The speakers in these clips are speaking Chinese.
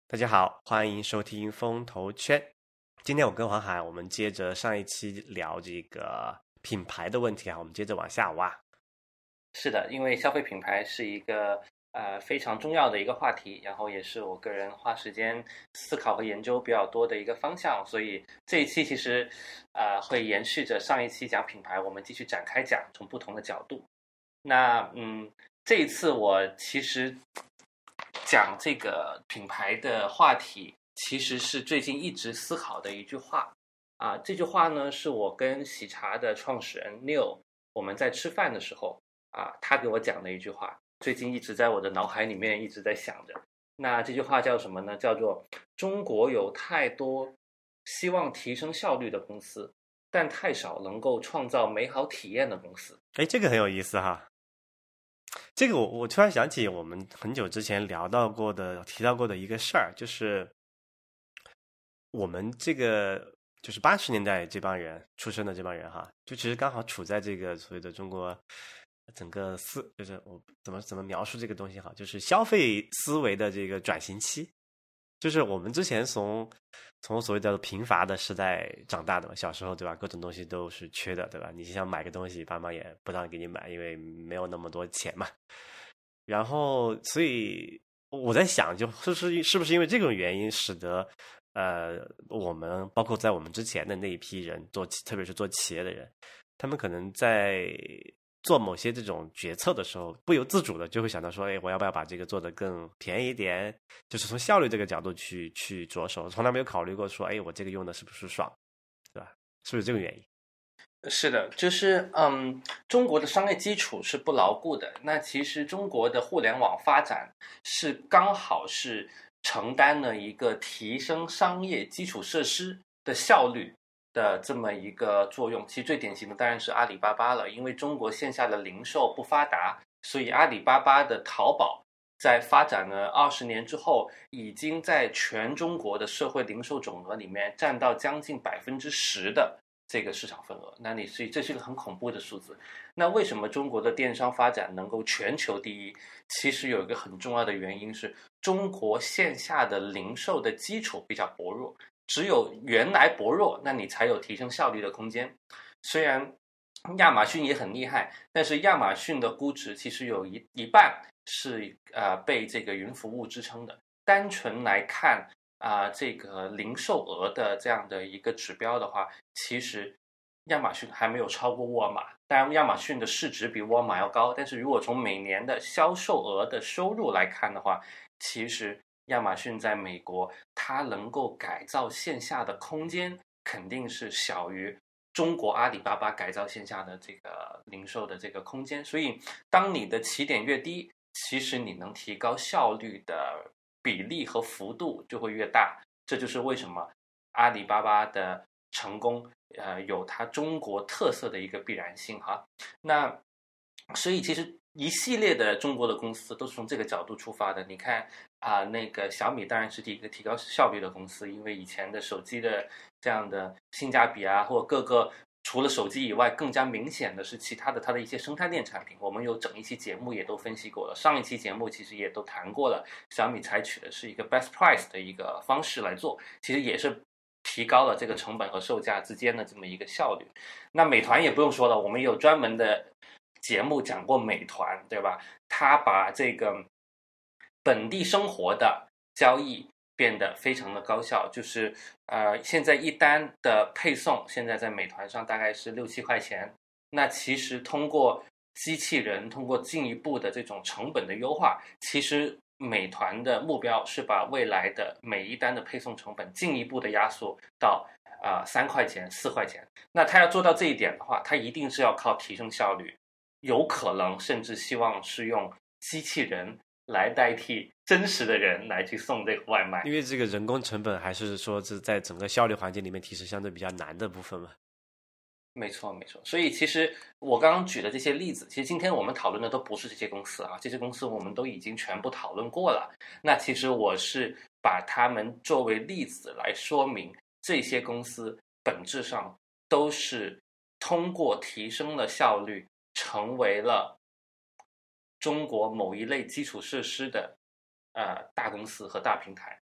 大家好，欢迎收听风投圈。今天我跟黄海，我们接着上一期聊这个品牌的问题啊，我们接着往下挖。 是的，因为消费品牌是一个非常重要的一个话题，然后也是我个人花时间思考和研究比较多的一个方向，所以这一期其实会延续着上一期讲品牌，我们继续展开讲，从不同的角度。那这一次我其实讲这个品牌的话题，其实是最近一直思考的一句话啊。这句话呢，是我跟喜茶的创始人 Neil 我们在吃饭的时候他给我讲的一句话，最近一直在我的脑海里面一直在想着。那这句话叫什么呢？叫做中国有太多希望提升效率的公司，但太少能够创造美好体验的公司。 哎，这个很有意思哈。这个我突然想起我们很久之前提到过的一个事儿，就是我们这个就是80年代这帮人出生的这帮人哈，就其实刚好处在这个所谓的中国整个就是我怎么描述这个东西好，就是消费思维的这个转型期。就是我们之前从所谓的贫乏的时代长大的嘛，小时候对吧，各种东西都是缺的对吧？你想买个东西，爸妈也不让给你买，因为没有那么多钱嘛。然后，所以我在想，是不是因为这种原因，使得我们包括在我们之前的那一批人特别是做企业的人，他们可能在做某些这种决策的时候，不由自主的就会想到说，哎，我要不要把这个做得更便宜一点？就是从效率这个角度去着手，从来没有考虑过说，哎，我这个用的是不是爽，对吧？是不是这个原因？ 是的，就是中国的商业基础是不牢固的。那其实中国的互联网发展是刚好是承担了一个提升商业基础设施的效率的这么一个作用。其实最典型的当然是阿里巴巴了，因为中国线下的零售不发达，所以阿里巴巴的淘宝在发展了20年之后，已经在全中国的社会零售总额里面占到将近10%的这个市场份额。所以这是一个很恐怖的数字。那为什么中国的电商发展能够全球第一？其实有一个很重要的原因是，中国线下的零售的基础比较薄弱，只有原来薄弱，那你才有提升效率的空间。虽然亚马逊也很厉害，但是亚马逊的估值其实有一半是被这个云服务支撑的。单纯来看这个零售额的这样的一个指标的话，其实亚马逊还没有超过沃尔玛。当然，亚马逊的市值比沃尔玛要高，但是如果从每年的销售额的收入来看的话，其实亚马逊在美国它能够改造线下的空间肯定是小于中国阿里巴巴改造线下的这个零售的这个空间。所以当你的起点越低，其实你能提高效率的比例和幅度就会越大。这就是为什么阿里巴巴的成功有它中国特色的一个必然性哈。那所以其实一系列的中国的公司都是从这个角度出发的。你看那个小米当然是第一个提高效率的公司，因为以前的手机的这样的性价比或各个除了手机以外更加明显的是其他的它的一些生态链产品，我们有整一期节目也都分析过了，上一期节目其实也都谈过了，小米采取的是一个 best price 的一个方式来做，其实也是提高了这个成本和售价之间的这么一个效率。那美团也不用说了，我们有专门的节目讲过美团，对吧？它把这个本地生活的交易变得非常的高效，就是现在一单的配送现在在美团上大概是6-7块钱。那其实通过机器人，通过进一步的这种成本的优化，其实美团的目标是把未来的每一单的配送成本进一步的压缩到3块钱、4块钱。那他要做到这一点的话，他一定是要靠提升效率，有可能甚至希望是用机器人来代替真实的人来去送这个外卖， 因为这个人工成本还是说是在整个效率环境里面提升相对比较难的部分嘛。 没错，没错。所以其实我刚刚举的这些例子，其实今天我们讨论的都不是这些公司这些公司我们都已经全部讨论过了。那其实我是把它们作为例子来说明，这些公司本质上都是通过提升了效率，成为了中国某一类基础设施的大公司和大平台。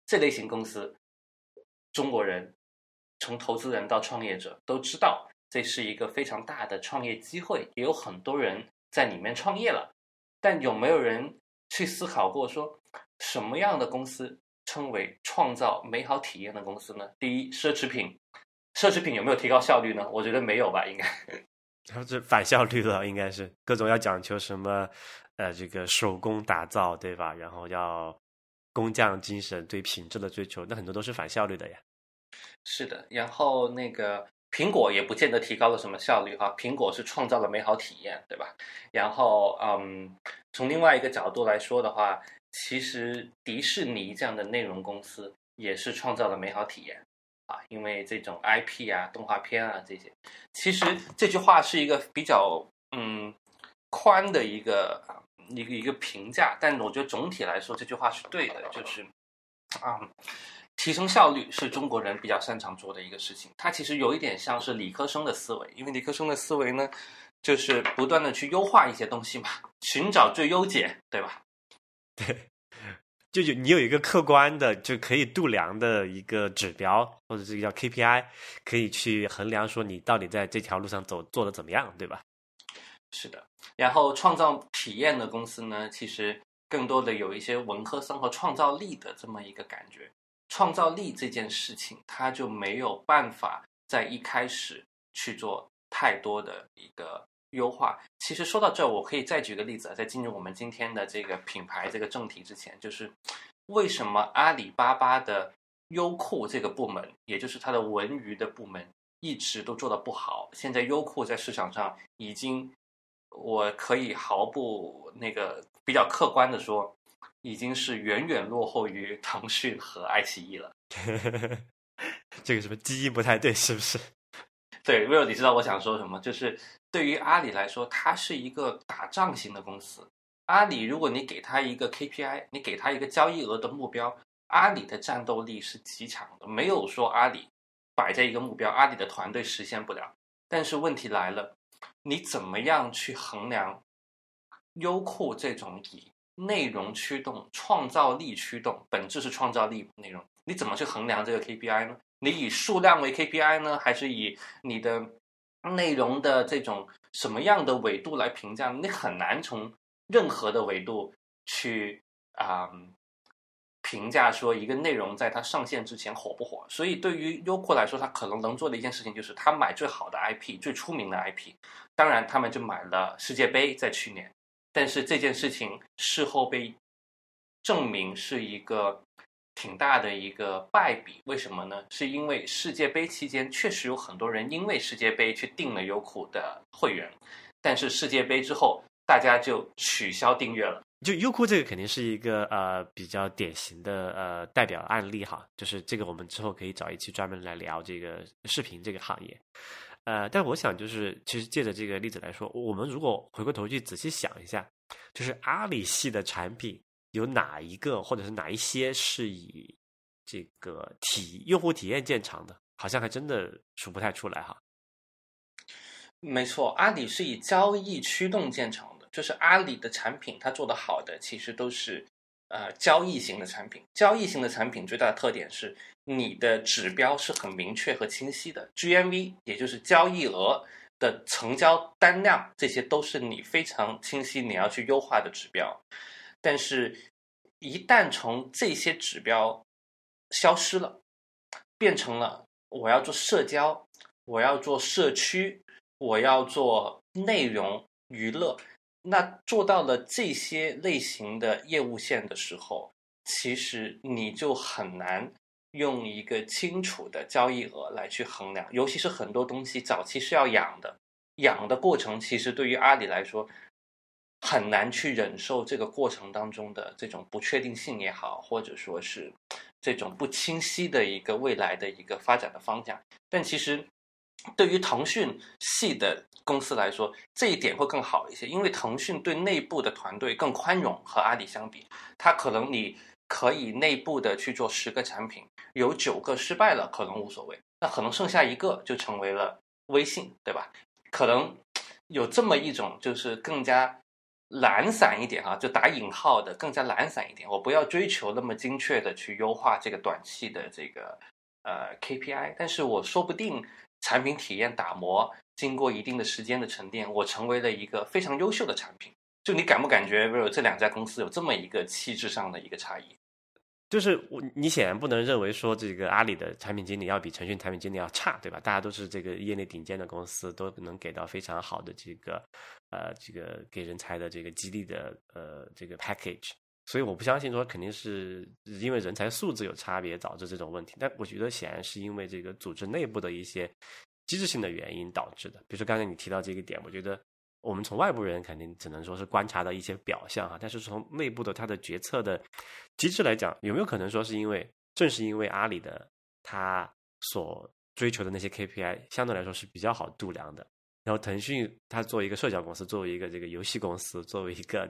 这类型公司，中国人从投资人到创业者都知道这是一个非常大的创业机会，也有很多人在里面创业了。但有没有人去思考过说，什么样的公司称为创造美好体验的公司呢？第一，奢侈品有没有提高效率呢？我觉得没有吧，应该。 它是反效率了，应该是各种要讲求什么，这个手工打造，对吧？然后要工匠精神，对品质的追求，那很多都是反效率的呀。 是的，然后那个苹果也不见得提高了什么效率哈，苹果是创造了美好体验，对吧？然后从另外一个角度来说的话，其实迪士尼这样的内容公司也是创造了美好体验啊，因为这种 IP 啊、动画片啊这些，其实这句话是一个比较宽的一个评价，但我觉得总体来说这句话是对的，就是提升效率是中国人比较擅长做的一个事情，它其实有一点像是理科生的思维，因为理科生的思维呢，就是不断的去优化一些东西嘛，寻找最优解，对吧？ 对，就你有一个客观的就可以度量的一个指标，或者是叫 KPI， 可以去衡量说你到底在这条路上做的怎么样，对吧？ 是的，然后创造体验的公司呢，其实更多的有一些文科生和创造力的这么一个感觉。创造力这件事情，它就没有办法在一开始去做太多的一个优化。其实说到这儿，我可以再举个例子，在进入我们今天的这个品牌这个正题之前，就是为什么阿里巴巴的优酷这个部门，也就是它的文娱的部门，一直都做得不好。现在优酷在市场上已经，我可以毫不比较客观的说，已经是远远落后于腾讯和爱奇艺了。 这个什么基因不太对，是不是？ 对 Will， 你知道我想说什么？就是对于阿里来说，它是一个打仗型的公司。阿里，如果你给它一个 KPI， 你给它一个交易额的目标，阿里的战斗力是极强的，没有说阿里摆在一个目标，阿里的团队实现不了。但是问题来了，你怎么样去衡量优酷这种以内容驱动、创造力驱动，本质是创造力内容，你怎么去衡量这个 KPI 呢？你以数量为 KPI 呢，还是以你的内容的这种什么样的维度来评价？你很难从任何的维度去评价说一个内容在它上线之前火不火。所以对于优酷来说，它可能能做的一件事情就是它买最好的 IP， 最出名的 IP。当然，他们就买了世界杯，在去年。但是这件事情事后被证明是一个挺大的一个败笔，为什么呢？是因为世界杯期间确实有很多人因为世界杯去订了优酷的会员，但是世界杯之后大家就取消订阅了。 就优酷这个肯定是一个比较典型的代表案例哈，就是这个我们之后可以找一期专门来聊这个视频这个行业。但我想就是其实借着这个例子来说，我们如果回过头去仔细想一下，就是阿里系的产品有哪一个或者是哪一些是以这个用户体验见长的，好像还真的数不太出来哈。 没错，阿里是以交易驱动见长的，就是阿里的产品它做得好的其实都是交易型的产品。交易型的产品最大的特点是你的指标是很明确和清晰的， GMV 也就是交易额的成交单量，这些都是你非常清晰你要去优化的指标。但是一旦从这些指标消失了，变成了我要做社交，我要做社区，我要做内容娱乐，那做到了这些类型的业务线的时候，其实你就很难用一个清楚的交易额来去衡量，尤其是很多东西早期是要养的，养的过程其实对于阿里来说很难去忍受这个过程当中的这种不确定性也好，或者说是这种不清晰的一个未来的一个发展的方向。但其实对于腾讯系的公司来说，这一点会更好一些，因为腾讯对内部的团队更宽容，和阿里相比，它可能你可以内部的去做10个产品，有9个失败了可能无所谓，那可能剩下1个就成为了微信，对吧？可能有这么一种就是更加懒散一点就打引号的更加懒散一点，我不要追求那么精确的去优化这个短期的这个KPI， 但是我说不定产品体验打磨，经过一定的时间的沉淀，我成为了一个非常优秀的产品。就你感不感觉这两家公司有这么一个气质上的一个差异？ 就是你显然不能认为说这个阿里的产品经理要比腾讯产品经理要差，对吧？大家都是这个业内顶尖的公司，都能给到非常好的这个给人才的这个激励的这个 package。所以我不相信说肯定是因为人才素质有差别导致这种问题，但我觉得显然是因为这个组织内部的一些机制性的原因导致的。比如说刚才你提到这个点，我觉得我们从外部人肯定只能说是观察到一些表象但是从内部的它的决策的机制来讲，有没有可能说是正是因为阿里的它所追求的那些 KPI 相对来说是比较好度量的，然后腾讯它作为一个社交公司，作为一个这个游戏公司，作为一个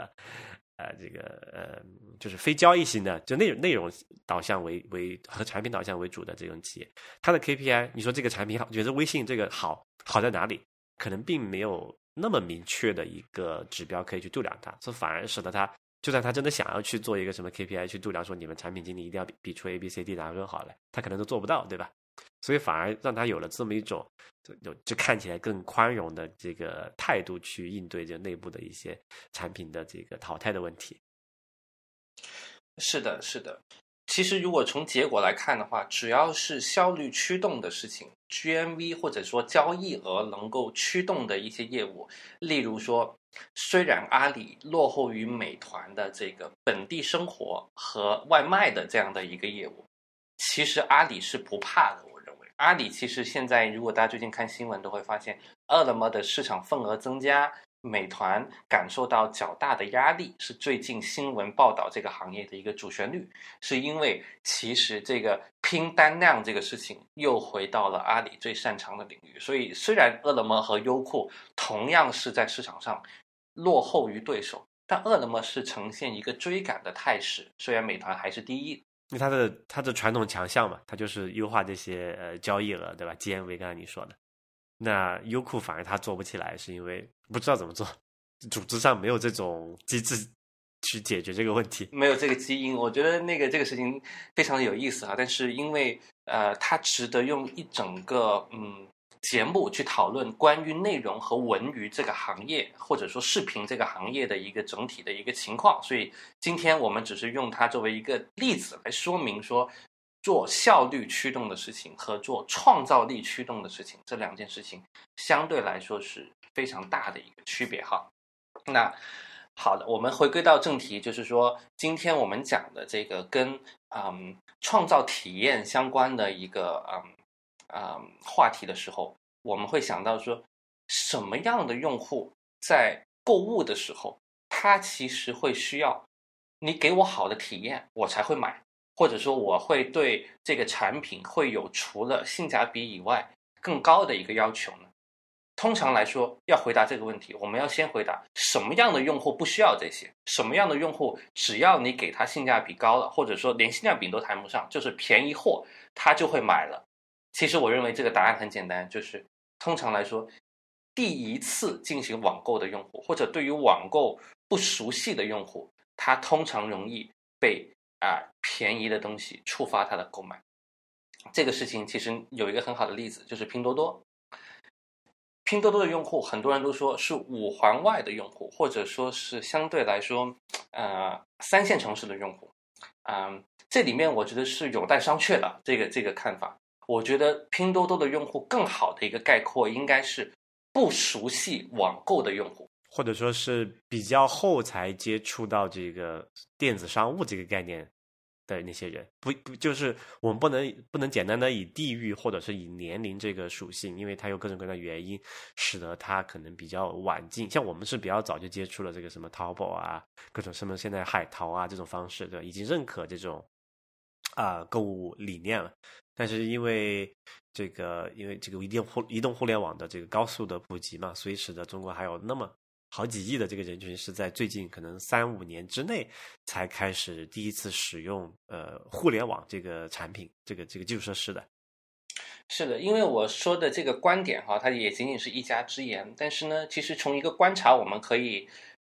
就是非交易型的，就内容导向为和产品导向为主的这种企业，它的 KPI， 你说这个产品好，觉得微信这个好在哪里？可能并没有那么明确的一个指标可以去度量它，所以反而使得它，就算他真的想要去做一个什么 KPI 去度量，说你们产品经理一定要比出 ABCD 哪个更好来，他可能都做不到，对吧？所以反而让他有了这么一种就看起来更宽容的这个态度去应对这内部的一些产品的这个淘汰的问题。 是的，是的。其实如果从结果来看的话，只要是效率驱动的事情， GMV 或者说交易额能够驱动的一些业务，例如说虽然阿里落后于美团的这个本地生活和外卖的这样的一个业务，其实阿里是不怕的。我认为阿里其实现在如果大家最近看新闻都会发现，饿了么的市场份额增加，美团感受到较大的压力，是最近新闻报道这个行业的一个主旋律，是因为其实这个拼单量这个事情又回到了阿里最擅长的领域。所以虽然饿了么和优酷同样是在市场上落后于对手，但饿了么是呈现一个追赶的态势，虽然美团还是第一。 因为它的传统强项嘛，它就是优化这些交易额，对吧 ？GMV 刚才你说的，那优酷反而它做不起来，是因为不知道怎么做，组织上没有这种机制去解决这个问题， 没有这个基因。我觉得这个事情非常的有意思但是因为它值得用一整个节目去讨论关于内容和文娱这个行业，或者说视频这个行业的一个整体的一个情况，所以今天我们只是用它作为一个例子来说明说，做效率驱动的事情和做创造力驱动的事情，这两件事情相对来说是非常大的一个区别那好的，我们回归到正题，就是说今天我们讲的这个跟创造体验相关的一个话题的时候，我们会想到说，什么样的用户在购物的时候，他其实会需要你给我好的体验，我才会买，或者说我会对这个产品会有除了性价比以外更高的一个要求呢？通常来说，要回答这个问题，我们要先回答什么样的用户不需要这些，什么样的用户只要你给他性价比高了，或者说连性价比都谈不上，就是便宜货，他就会买了。其实我认为这个答案很简单，就是通常来说，第一次进行网购的用户，或者对于网购不熟悉的用户，他通常容易被便宜的东西触发他的购买。这个事情其实有一个很好的例子，就是拼多多。拼多多的用户，很多人都说是五环外的用户，或者说是相对来说，三线城市的用户。这里面我觉得是有待商榷的，这个看法。我觉得拼多多的用户更好的一个概括应该是不熟悉网购的用户， 或者说是比较后才接触到这个电子商务这个概念的那些人，不就是我们不能简单的以地域或者是以年龄这个属性，因为它有各种各样的原因，使得它可能比较晚进。像我们是比较早就接触了这个什么淘宝各种什么现在海淘这种方式，对吧，已经认可这种购物理念了。但是因为这个移动互联网的这个高速的普及嘛，所以使得中国还有那么好几亿的这个人群是在最近可能3-5年之内才开始第一次使用互联网这个产品，这个基础设施的。 是的，因为我说的这个观点它也仅仅是一家之言，但是呢，其实从一个观察我们可以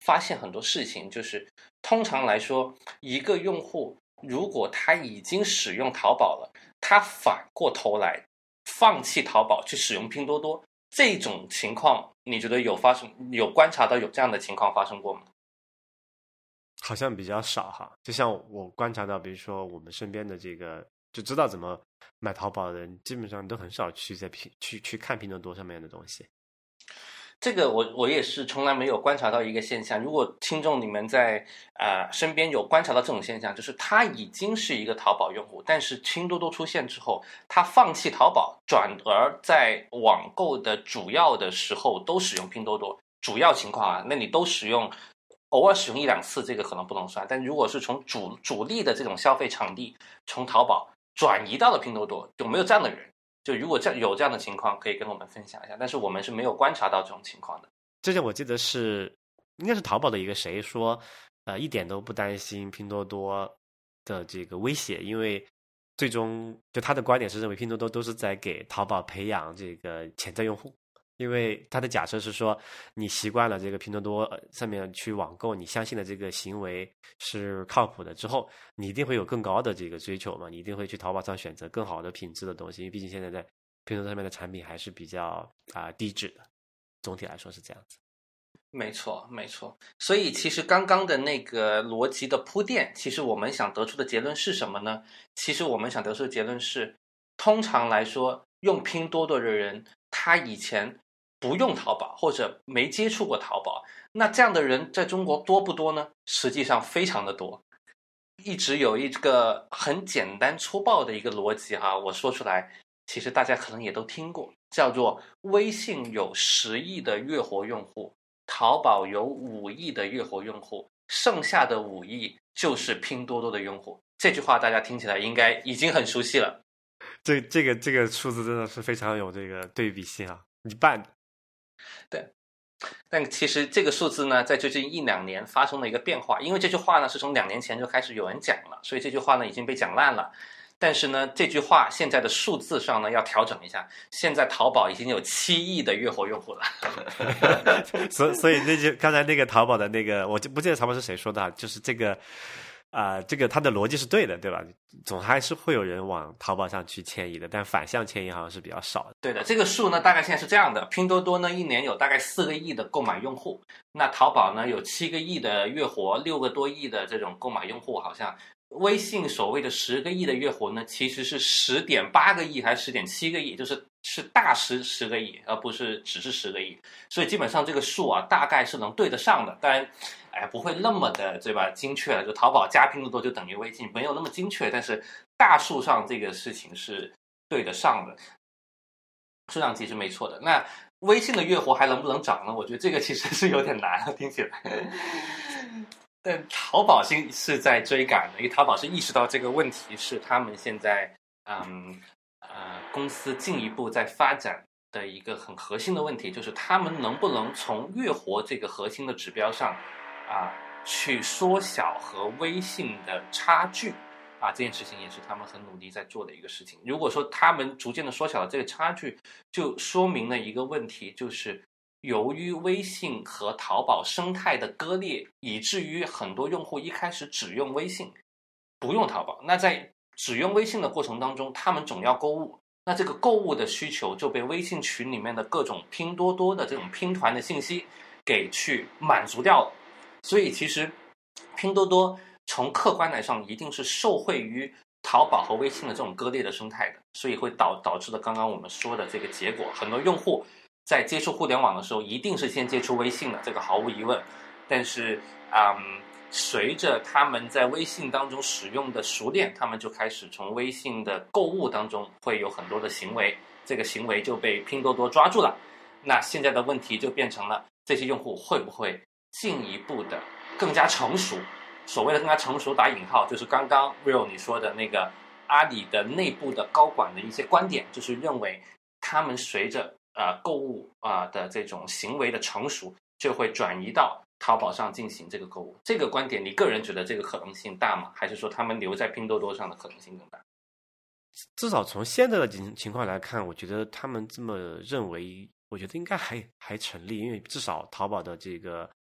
发现很多事情，就是通常来说，一个用户如果他已经使用淘宝了，他反过头来放弃淘宝去使用拼多多，这种情况你觉得有观察到有这样的情况发生过吗？ 好像比较少哈。就像我观察到，比如说我们身边的这个就知道怎么买淘宝的人，基本上都很少去看拼多多上面的东西。 这个我也是从来没有观察到一个现象。如果听众你们在身边有观察到这种现象，就是他已经是一个淘宝用户，但是拼多多出现之后，他放弃淘宝，转而在网购的主要的时候都使用拼多多。主要情况啊，那你都使用，偶尔使用一两次，这个可能不能算。但如果是从主力的这种消费场地从淘宝转移到了拼多多，有没有这样的人？就如果有这样的情况，可以跟我们分享一下。但是我们是没有观察到这种情况的。 之前我记得应该是淘宝的一个谁说，一点都不担心拼多多的这个威胁，因为最终就他的观点是认为拼多多都是在给淘宝培养这个潜在用户。因为他的假设是说，你习惯了这个拼多多上面去网购，你相信的这个行为是靠谱的之后，你一定会有更高的这个追求嘛，你一定会去淘宝上选择更好的品质的东西，因为毕竟现在在拼多多上面的产品还是比较低质的，总体来说是这样子。 没错，没错。所以其实刚刚的那个逻辑的铺垫，其实我们想得出的结论是什么呢？其实我们想得出的结论是，通常来说，用拼多多的人，他以前不用淘宝或者没接触过淘宝，那这样的人在中国多不多呢？实际上非常的多。一直有一个很简单粗暴的一个逻辑哈，我说出来，其实大家可能也都听过，叫做微信有10亿的月活用户，淘宝有5亿的月活用户，剩下的5亿就是拼多多的用户。这句话大家听起来应该已经很熟悉了。 这个数字真的是非常有这个对比性啊，一半。 对，但其实这个数字呢，在最近1-2年发生了一个变化，因为这句话呢是从2年前就开始有人讲了，所以这句话呢已经被讲烂了。但是呢，这句话现在的数字上呢要调整一下，现在淘宝已经有7亿的月活用户了。 所以刚才那个淘宝的那个，我就不记得淘宝是谁说的，就是这个。这个他的逻辑是对的，对吧？总还是会有人往淘宝上去迁移的，但反向迁移好像是比较少的。 对的，这个数呢，大概现在是这样的：拼多多呢，一年有大概4个亿的购买用户，那淘宝呢有7个亿的月活，6个多亿的这种购买用户，好像微信所谓的10个亿的月活呢，其实是10.8个亿还是10.7个亿，是大10个亿，而不是只是10个亿。所以基本上这个数啊，大概是能对得上的。当然，不会那么的对吧精确了，就淘宝加拼多多就等于微信，没有那么精确，但是大数上这个事情是对得上的，数量级是没错的。那微信的月活还能不能涨呢？我觉得这个其实是有点难，听起来。但淘宝是在追赶的，因为淘宝是意识到这个问题是他们现在公司进一步在发展的一个很核心的问题，就是他们能不能从月活这个核心的指标上去缩小和微信的差距这件事情也是他们很努力在做的一个事情。如果说他们逐渐的缩小了这个差距，就说明了一个问题，就是由于微信和淘宝生态的割裂，以至于很多用户一开始只用微信，不用淘宝。那在只用微信的过程当中，他们总要购物，那这个购物的需求就被微信群里面的各种拼多多的这种拼团的信息给去满足掉了。所以其实拼多多从客观来上一定是受惠于淘宝和微信的这种割裂的生态的，所以会导致了刚刚我们说的这个结果。很多用户在接触互联网的时候一定是先接触微信的，这个毫无疑问。但是随着他们在微信当中使用的熟练，他们就开始从微信的购物当中会有很多的行为，这个行为就被拼多多抓住了。那现在的问题就变成了，这些用户会不会进一步的更加成熟？所谓的更加成熟打引号，就是刚刚 Will 你说的那个阿里的内部的高管的一些观点，就是认为他们随着购物的这种行为的成熟，就会转移到淘宝上进行这个购物。这个观点，你个人觉得这个可能性大吗？还是说他们留在拼多多上的可能性更大？ 至少从现在的情况来看，我觉得他们这么认为，我觉得应该还成立，因为至少淘宝的这个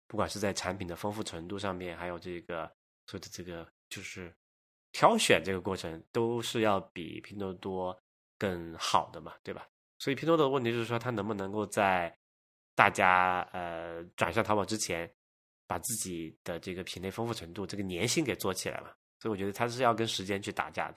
不管是在产品的丰富程度上面，还有这个所谓的这个就是挑选这个过程，都是要比拼多多更好的嘛，对吧？所以拼多多的问题就是说，它能不能够在大家转向淘宝之前，把自己的这个品类丰富程度、这个粘性给做起来嘛？所以我觉得它是要跟时间去打架的。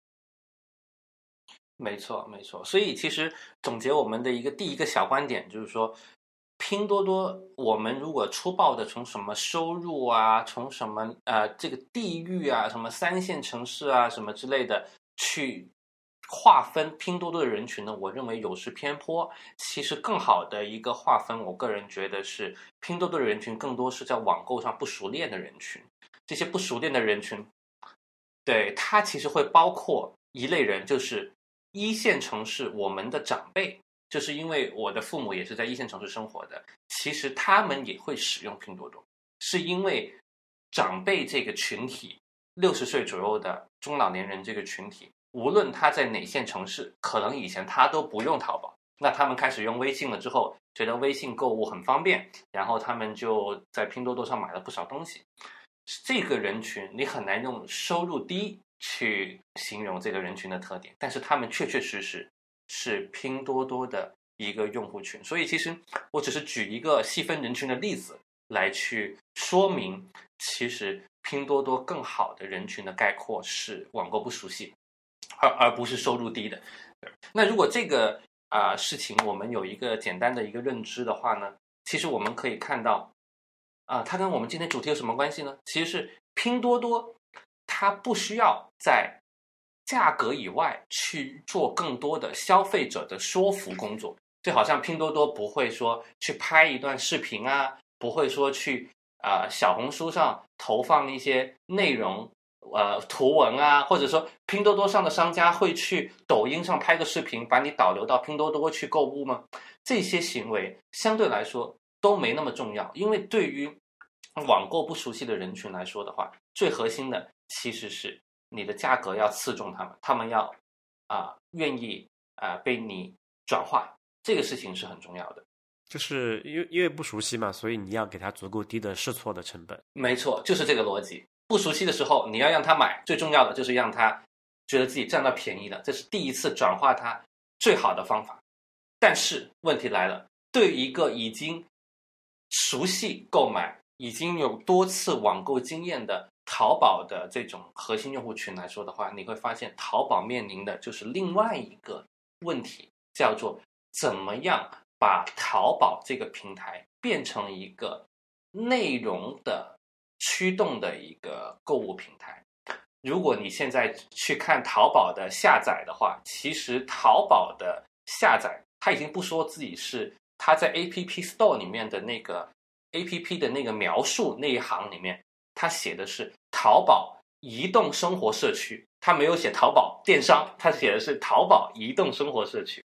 没错，没错。所以其实总结我们的第一个小观点就是说，拼多多，我们如果粗暴的从什么收入啊，从什么这个地域啊，什么3线城市啊，什么之类的去划分拼多多的人群呢，我认为有失偏颇。其实更好的一个划分，我个人觉得是拼多多的人群更多是在网购上不熟练的人群。这些不熟练的人群，对，它其实会包括一类人，就是1线城市我们的长辈，就是因为我的父母也是在1线城市生活的，其实他们也会使用拼多多，是因为长辈这个群体，60岁左右的中老年人这个群体，无论他在哪线城市，可能以前他都不用淘宝，那他们开始用微信了之后，觉得微信购物很方便，然后他们就在拼多多上买了不少东西。这个人群你很难用收入低去形容这个人群的特点，但是他们确确实实是拼多多的一个用户群。所以其实我只是举一个细分人群的例子来去说明，其实拼多多更好的人群的概括是网购不熟悉，而不是收入低的。那如果这个事情我们有一个简单的一个认知的话呢，其实我们可以看到它跟我们今天主题有什么关系呢？其实是拼多多它不需要在价格以外去做更多的消费者的说服工作，就好像拼多多不会说去拍一段视频啊，不会说去小红书上投放一些内容图文啊，或者说拼多多上的商家会去抖音上拍个视频把你导流到拼多多去购物吗？这些行为相对来说都没那么重要，因为对于网购不熟悉的人群来说的话，最核心的其实是你的价格要刺中他们，他们要愿意被你转化，这个事情是很重要的。 就是因为不熟悉嘛，所以你要给他足够低的试错的成本。 没错，就是这个逻辑。不熟悉的时候，你要让他买，最重要的就是让他觉得自己占到便宜了，这是第一次转化他最好的方法。但是问题来了，对于一个已经熟悉购买、已经有多次网购经验的淘宝的这种核心用户群来说的话，你会发现淘宝面临的就是另外一个问题，叫做怎么样把淘宝这个平台变成一个内容的驱动的一个购物平台。如果你现在去看淘宝的下载的话，其实淘宝的下载它已经不说自己是它在 App Store 里面的那个 App 的那个描述那一行里面，它写的是淘宝移动生活社区，它没有写淘宝电商，它写的是淘宝移动生活社区。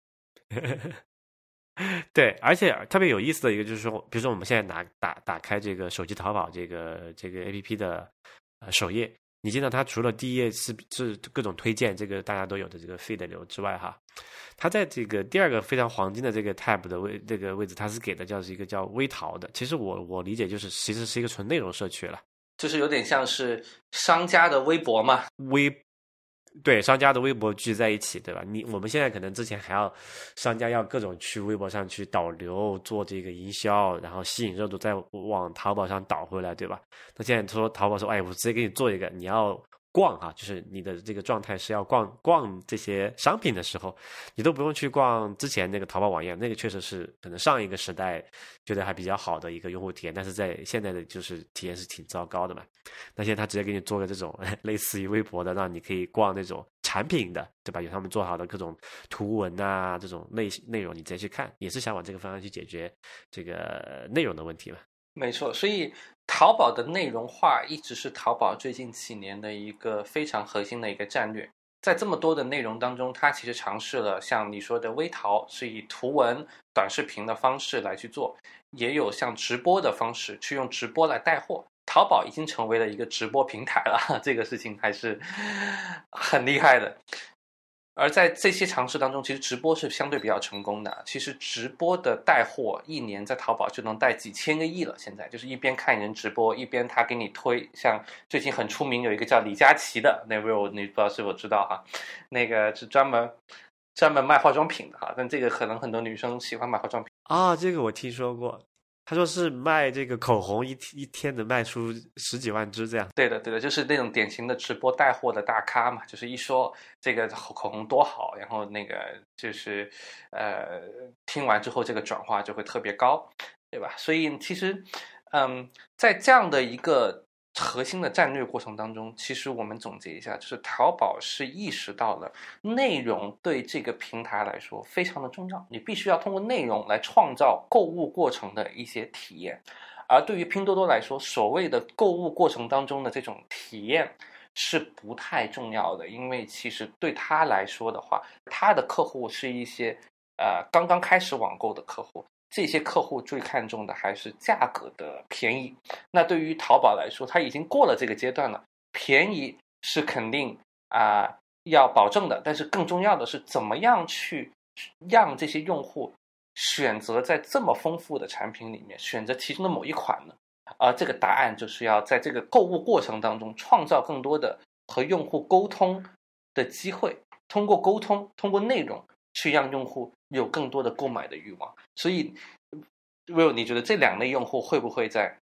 对，而且特别有意思的一个就是说，比如说我们现在打开这个手机淘宝这个 APP 的首页，你见到它除了第一页是各种推荐，这个大家都有的这个 feed 流之外哈，它在这个第二个非常黄金的这个 tab 的位置，它是给的叫一个叫微淘的。其实我理解就是其实是一个纯内容社区了， 就是有点像是商家的微博嘛。 对，商家的微博聚在一起，对吧？我们现在可能之前还要商家要各种去微博上去导流，做这个营销，然后吸引热度，再往淘宝上导回来，对吧？那现在说淘宝说，哎，我直接给你做一个，你要逛哈，就是你的这个状态是要逛这些商品的时候，你都不用去逛之前那个淘宝网页，那个确实是可能上一个时代觉得还比较好的一个用户体验，但是在现在的就是体验是挺糟糕的嘛。那现在他直接给你做个这种类似于微博的，让你可以逛那种产品的，对吧？有他们做好的各种图文啊，这种内容你直接去看，也是想往这个方向去解决这个内容的问题嘛。 没错，所以淘宝的内容化一直是淘宝最近几年的一个非常核心的一个战略。在这么多的内容当中，它其实尝试了像你说的微淘，是以图文、短视频的方式来去做，也有像直播的方式去用直播来带货。淘宝已经成为了一个直播平台了，这个事情还是很厉害的。 而在这些尝试当中，其实直播是相对比较成功的。其实直播的带货一年在淘宝就能带几千个亿了。现在就是一边看人直播，一边他给你推。像最近很出名有一个叫李佳琦的，那位你不知道是否知道哈？那个是专门卖化妆品的哈。但这个可能很多女生喜欢买化妆品啊，这个我听说过。他说是卖这个口红一天能卖出10几万支这样。 对的，就是那种典型的直播带货的大咖嘛，就是一说这个口红多好，然后那个就是听完之后这个转化就会特别高，对吧？所以其实在这样的一个核心的战略过程当中，其实我们总结一下，就是淘宝是意识到了内容对这个平台来说非常的重要，你必须要通过内容来创造购物过程的一些体验。而对于拼多多来说，所谓的购物过程当中的这种体验是不太重要的，因为其实对他来说的话，他的客户是一些刚刚开始网购的客户，这些客户最看重的还是价格的便宜。那对于淘宝来说，它已经过了这个阶段了，便宜是肯定要保证的，但是更重要的是怎么样去让这些用户选择在这么丰富的产品里面选择其中的某一款呢？这个答案就是要在这个购物过程当中创造更多的和用户沟通的机会，通过沟通，通过内容去让用户有更多的购买的欲望。所以 Will 你觉得这两类用户会不会在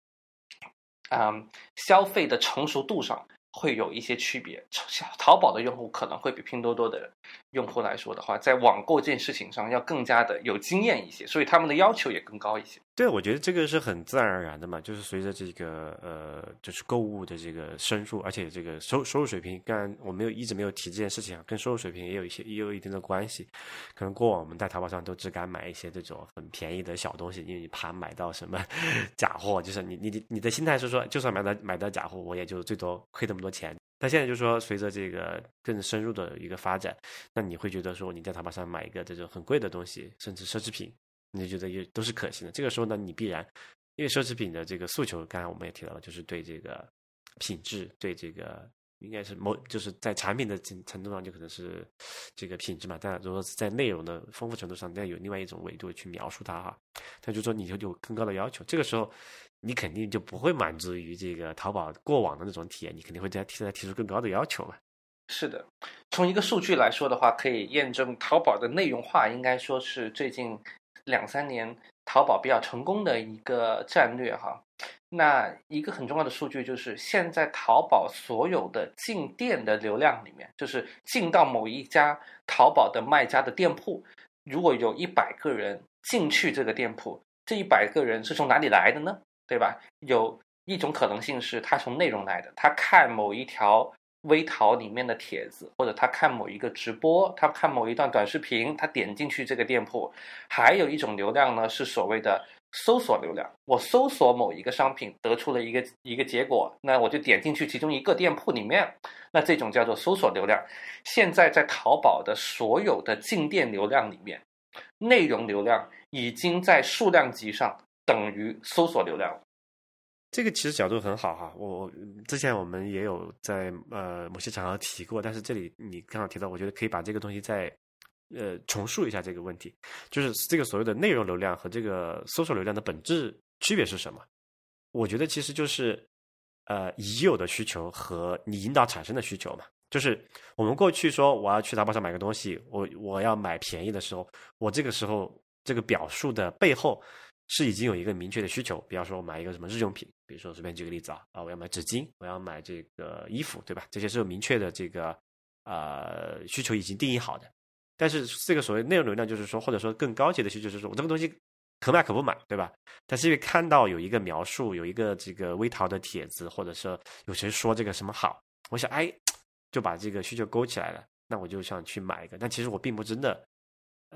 消费的成熟度上会有一些区别？淘宝的用户可能会比拼多多的用户来说的话，在网购这件事情上要更加的有经验一些，所以他们的要求也更高一些。 对，我觉得这个是很自然而然的嘛，就是随着这个就是购物的这个深入，而且这个收入水平，刚才我一直没有提这件事情啊，跟收入水平也有一定的关系。可能过往我们在淘宝上都只敢买一些这种很便宜的小东西，因为你怕买到什么假货，就是你的心态是说，就算买到假货，我也就最多亏那么多钱。但现在就是说，随着这个更深入的一个发展，那你会觉得说，你在淘宝上买一个这种很贵的东西，甚至奢侈品，你就觉得也都是可行的。这个时候呢，你必然因为奢侈品的这个诉求，刚才我们也提到了，就是对这个品质，对这个应该是就是在产品的程度上就可能是这个品质嘛，但如果是在内容的丰富程度上，那有另外一种维度去描述它哈。他就说你就有更高的要求，这个时候你肯定就不会满足于这个淘宝过往的那种体验，你肯定会提出更高的要求嘛。 是的，从一个数据来说的话，可以验证淘宝的内容化应该说是最近2-3年淘宝比较成功的一个战略哈。那一个很重要的数据就是，现在淘宝所有的进店的流量里面，就是进到某一家淘宝的卖家的店铺，如果有100个人进去这个店铺，这100个人是从哪里来的呢？对吧？有一种可能性是他从内容来的，他看某一条微淘里面的帖子，或者他看某一个直播，他看某一段短视频，他点进去这个店铺。还有一种流量呢，是所谓的搜索流量，我搜索某一个商品得出了一个结果，那我就点进去其中一个店铺里面，那这种叫做搜索流量。现在在淘宝的所有的进店流量里面，内容流量已经在数量级上等于搜索流量。 这个其实角度很好哈，我之前我们也有在某些场合提过，但是这里你刚好提到，我觉得可以把这个东西再重述一下这个问题，就是这个所谓的内容流量和这个搜索流量的本质区别是什么？我觉得其实就是已有的需求和你引导产生的需求嘛。就是我们过去说我要去淘宝上买个东西，我要买便宜的时候，我这个时候这个表述的背后是已经有一个明确的需求，比方说我买一个什么日用品，比如说随便举个例子我要买纸巾，我要买这个衣服，对吧？这些是有明确的这个需求已经定义好的。但是这个所谓内容流量就是说，或者说更高级的需求就是说，我这个东西可买可不买，对吧？但是因为看到有一个描述，有一个这个微淘的帖子，或者说有谁说这个什么好，我想就把这个需求勾起来了，那我就想去买一个。但其实我并不真的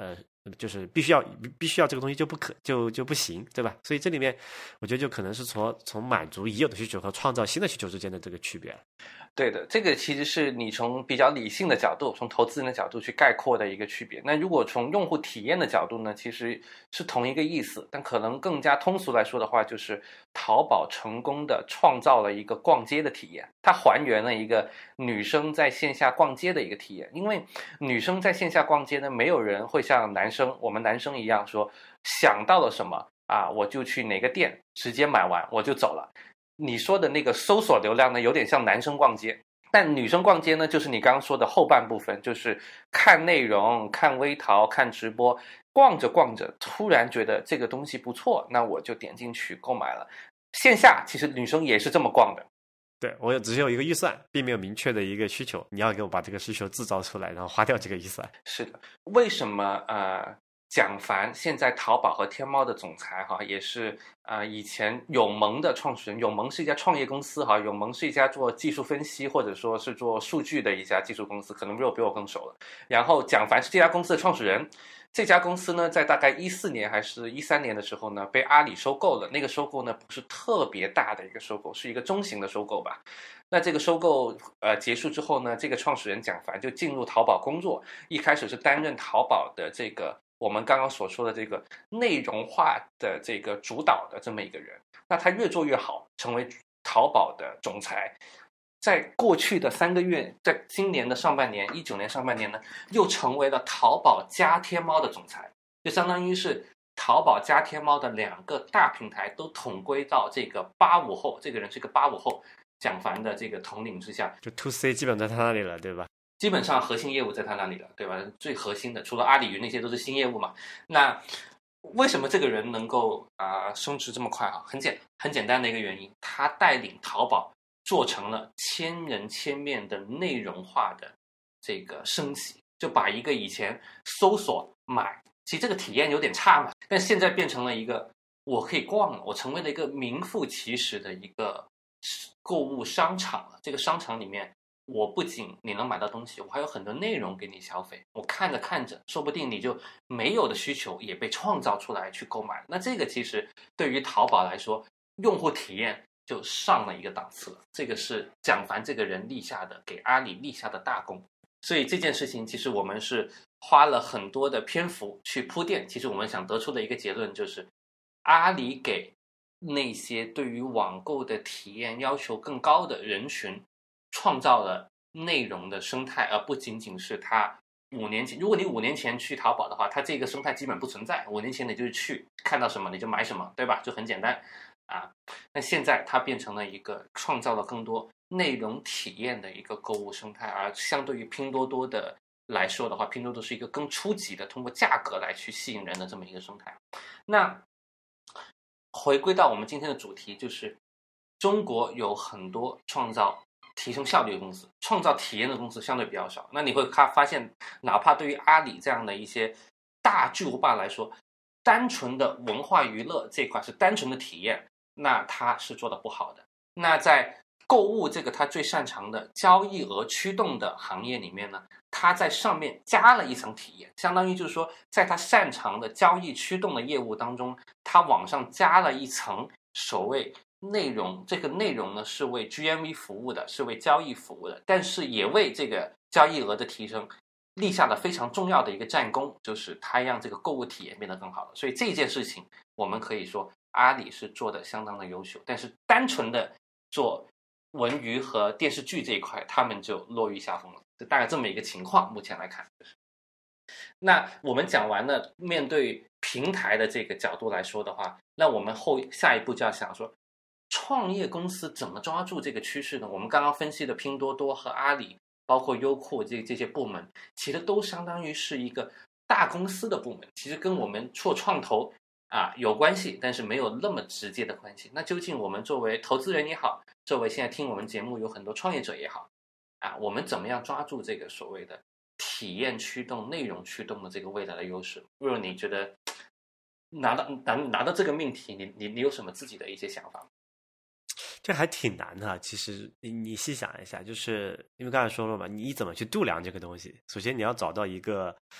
就是必须要这个东西就不行，对吧？所以这里面我觉得就可能是从满足已有的需求和创造新的需求之间的这个区别。 对的，这个其实是你从比较理性的角度，从投资人的角度去概括的一个区别。那如果从用户体验的角度呢，其实是同一个意思，但可能更加通俗来说的话，就是淘宝成功的创造了一个逛街的体验，它还原了一个女生在线下逛街的一个体验。因为女生在线下逛街呢，没有人会像我们男生一样说想到了什么啊，我就去哪个店直接买完我就走了。你说的那个搜索流量呢，有点像男生逛街，但女生逛街呢，就是你刚刚说的后半部分，就是看内容、看微淘、看直播，逛着逛着，突然觉得这个东西不错，那我就点进去购买了。线下其实女生也是这么逛的。 对，我只有一个预算，并没有明确的一个需求，你要给我把这个需求制造出来，然后花掉这个预算。 是的，为什么蒋凡现在淘宝和天猫的总裁哈，也是以前永盟的创始人。永盟是一家创业公司哈，永盟是一家做技术分析或者说是做数据的一家技术公司，可能比我更熟了。然后蒋凡是这家公司的创始人。这家公司呢，在大概14年还是13年的时候呢，被阿里收购了。那个收购呢，不是特别大的一个收购，是一个中型的收购吧。那这个收购结束之后呢，这个创始人蒋凡就进入淘宝工作，一开始是担任淘宝的这个我们刚刚所说的这个内容化的这个主导的这么一个人。那他越做越好，成为淘宝的总裁。在过去的3个月，在今年的上半年，19年上半年呢，又成为了淘宝加天猫的总裁，就相当于是淘宝加天猫的2个大平台都统归到这个85后，这个人是个85后蒋凡的这个统领之下， 就 to C 基本在他那里了，对吧？ 基本上核心业务在他那里了，对吧？最核心的，除了阿里云那些都是新业务嘛。那为什么这个人能够升职这么快哈？很简单的一个原因，他带领淘宝做成了千人千面的内容化的这个升级，就把一个以前搜索买，其实这个体验有点差嘛，但现在变成了一个我可以逛了，我成为了一个名副其实的一个购物商场了。这个商场里面，我不仅你能买到东西，我还有很多内容给你消费。我看着看着，说不定你就没有的需求也被创造出来去购买。那这个其实对于淘宝来说，用户体验就上了一个档次了。这个是蒋凡这个人立下的，给阿里立下的大功。所以这件事情其实我们是花了很多的篇幅去铺垫。其实我们想得出的一个结论就是，阿里给那些对于网购的体验要求更高的人群创造了内容的生态，而不仅仅是他5年前，如果你5年前去淘宝的话，它这个生态基本不存在。5年前你就是去看到什么你就买什么，对吧？就很简单啊。那现在它变成了一个创造了更多内容体验的一个购物生态，而相对于拼多多的来说的话，拼多多是一个更初级的通过价格来去吸引人的这么一个生态。那回归到我们今天的主题，就是中国有很多提升效率的公司，创造体验的公司相对比较少。那你会发现，哪怕对于阿里这样的一些大巨无霸来说，单纯的文化娱乐这块是单纯的体验，那它是做的不好的。那在购物这个它最擅长的交易额驱动的行业里面呢，它在上面加了一层体验，相当于就是说，在它擅长的交易驱动的业务当中，它往上加了一层所谓内容。这个内容呢是为 GMV 服务的，是为交易服务的，但是也为这个交易额的提升立下了非常重要的一个战功，就是它让这个购物体验变得更好了。所以这件事情我们可以说阿里是做的相当的优秀，但是单纯的做文娱和电视剧这一块，他们就落于下风了。就大概这么一个情况，目前来看。那我们讲完了面对平台的这个角度来说的话，那我们下一步就要想说，创业公司怎么抓住这个趋势呢？我们刚刚分析的拼多多和阿里，包括优酷这些部门，其实都相当于是一个大公司的部门，其实跟我们做创投有关系，但是没有那么直接的关系。那究竟我们作为投资人也好，作为现在听我们节目有很多创业者也好，我们怎么样抓住这个所谓的体验驱动、内容驱动的这个未来的优势？如果你觉得拿到这个命题，你有什么自己的一些想法吗？ 这还挺难的。其实你细想一下，就是因为刚才说了嘛，你怎么去度量这个东西？首先你要找到一个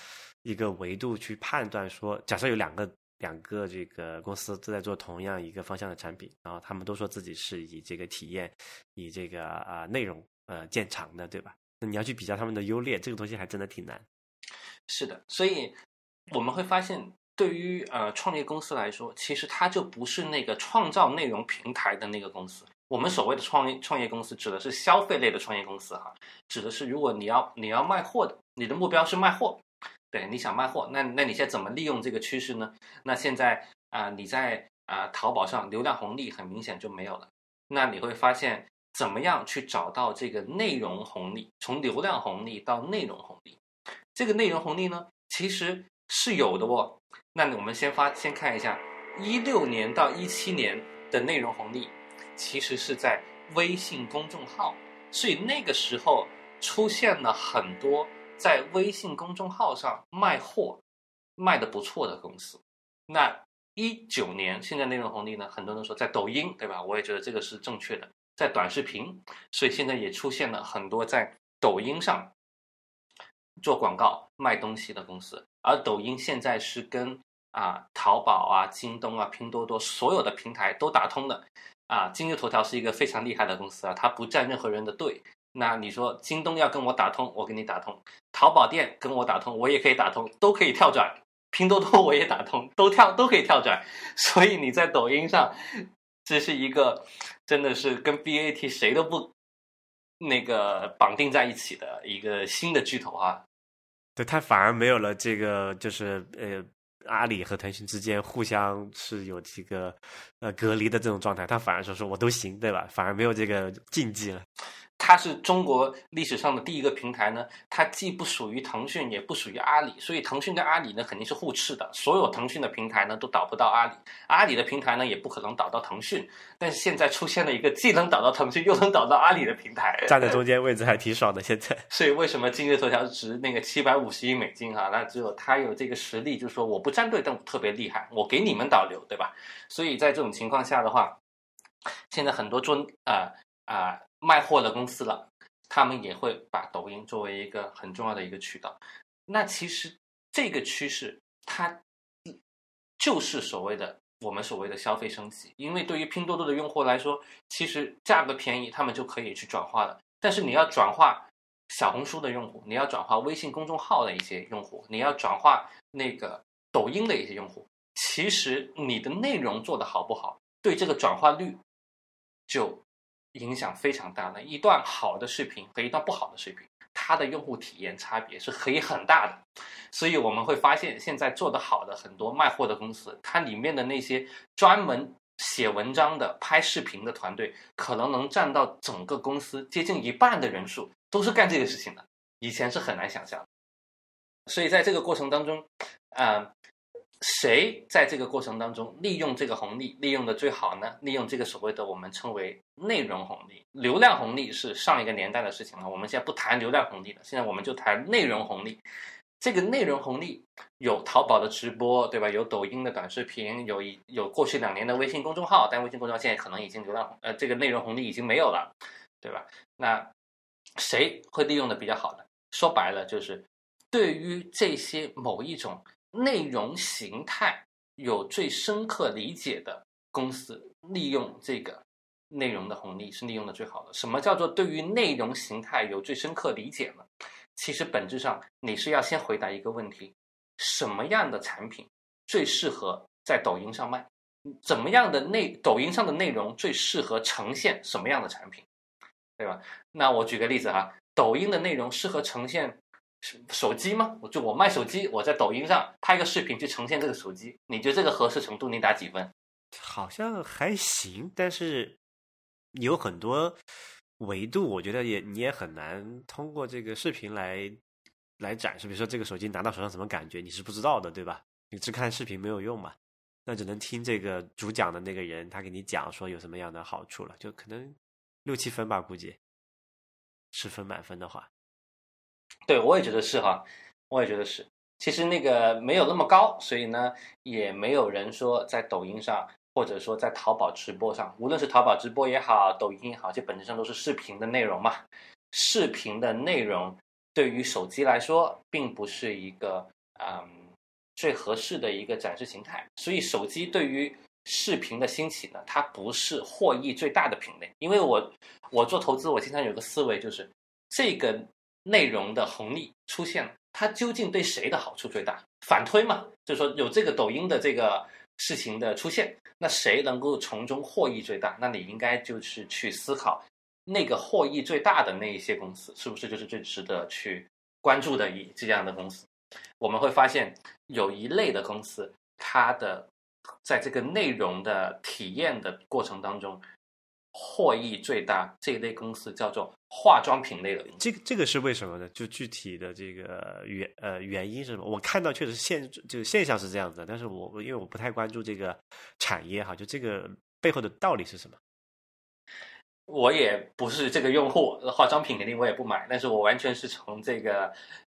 一个维度去判断说，假设有两个这个公司都在做同样一个方向的产品，然后他们都说自己是以这个体验、以这个内容见长的，对吧？那你要去比较他们的优劣，这个东西还真的挺难。 是的，所以我们会发现，对于创业公司来说，其实它就不是那个创造内容平台的那个公司。我们所谓的创业公司，指的是消费类的创业公司哈，指的是如果你要卖货的，你的目标是卖货，对，你想卖货，那你现在怎么利用这个趋势呢？那现在你在淘宝上流量红利很明显就没有了，那你会发现怎么样去找到这个内容红利，从流量红利到内容红利。这个内容红利呢，其实是有的哦。那我们先看一下16年到17年的内容红利，其实是在微信公众号，所以那个时候出现了很多在微信公众号上卖货卖得不错的公司。那19年现在内容红利呢，很多人说在抖音，对吧？我也觉得这个是正确的，在短视频，所以现在也出现了很多在抖音上做广告卖东西的公司，而抖音现在是跟淘宝啊、京东啊、拼多多所有的平台都打通的今日头条是一个非常厉害的公司他不占任何人的队。那你说京东要跟我打通，我跟你打通；淘宝店跟我打通，我也可以打通，都可以跳转；拼多多我也打通，都可以跳转。所以你在抖音上，这是一个真的是跟 BAT 谁都不那个绑定在一起的一个新的巨头对，它反而没有了这个就是阿里和腾讯之间互相是有这个隔离的这种状态，它反而说我都行，对吧？反而没有这个禁忌了。 它是中国历史上的第一个平台呢，它既不属于腾讯，也不属于阿里，所以腾讯跟阿里呢肯定是互斥的。所有腾讯的平台呢都导不到阿里，阿里的平台呢也不可能导到腾讯。但是现在出现了一个既能导到腾讯又能导到阿里的平台， 站在中间位置还挺爽的。现在， 所以为什么今日头条值那个750亿美金那只有它有这个实力，就是说我不站队，但我特别厉害，我给你们导流，对吧？所以在这种情况下的话，现在很多卖货的公司了，他们也会把抖音作为一个很重要的一个渠道。那其实这个趋势它就是我们所谓的消费升级。因为对于拼多多的用户来说，其实价格便宜他们就可以去转化了，但是你要转化小红书的用户，你要转化微信公众号的一些用户，你要转化那个抖音的一些用户，其实你的内容做得好不好，对这个转化率就影响非常大的。一段好的视频和一段不好的视频，它的用户体验差别是可以很大的。所以我们会发现，现在做得好的很多卖货的公司，它里面的那些专门写文章的、拍视频的团队，可能能占到整个公司接近一半的人数，都是干这个事情的。以前是很难想象。所以在这个过程当中，谁在这个过程当中利用这个红利利用的最好呢？利用这个所谓的我们称为内容红利。流量红利是上一个年代的事情了，我们现在不谈流量红利了，现在我们就谈内容红利。这个内容红利有淘宝的直播，对吧？有抖音的短视频，有过去2年的微信公众号，但微信公众号现在可能已经这个内容红利已经没有了，对吧？那谁会利用的比较好呢？说白了就是对于这些某一种内容形态有最深刻理解的公司，利用这个内容的红利是利用的最好的。什么叫做对于内容形态有最深刻理解呢？其实本质上你是要先回答一个问题：什么样的产品最适合在抖音上卖？怎么样的抖音上的内容最适合呈现什么样的产品，对吧？那我举个例子抖音的内容适合呈现手机吗？我卖手机，我在抖音上拍个视频去呈现这个手机，你觉得这个合适程度你打几分？ 好像还行，但是有很多维度，我觉得你也很难通过这个视频来展示。比如说这个手机拿到手上什么感觉，你是不知道的，对吧？你只看视频没有用嘛，那只能听这个主讲的那个人他给你讲说有什么样的好处了，就可能6-7分吧，估计10分满分的话。 对，我也觉得是我也觉得是。其实那个没有那么高，所以呢，也没有人说在抖音上，或者说在淘宝直播上，无论是淘宝直播也好，抖音也好，这本质上都是视频的内容嘛。视频的内容对于手机来说，并不是一个最合适的一个展示形态。所以手机对于视频的兴起呢，它不是获益最大的品类。因为我做投资，我经常有个思维，就是这个内容的红利出现了，它究竟对谁的好处最大？反推嘛，就是说有这个抖音的这个事情的出现，那谁能够从中获益最大？那你应该就是去思考那个获益最大的那一些公司，是不是就是最值得去关注的这样的公司？我们会发现有一类的公司，它的在这个内容的体验的过程当中获益最大，这一类公司叫做化妆品类的公司。 这个是为什么呢？就具体的这个原因是什么？我看到确实这个现象是这样子的，但是因为我不太关注这个产业哈，就这个背后的道理是什么？ 我也不是这个用户，化妆品肯定我也不买，但是我完全是从这个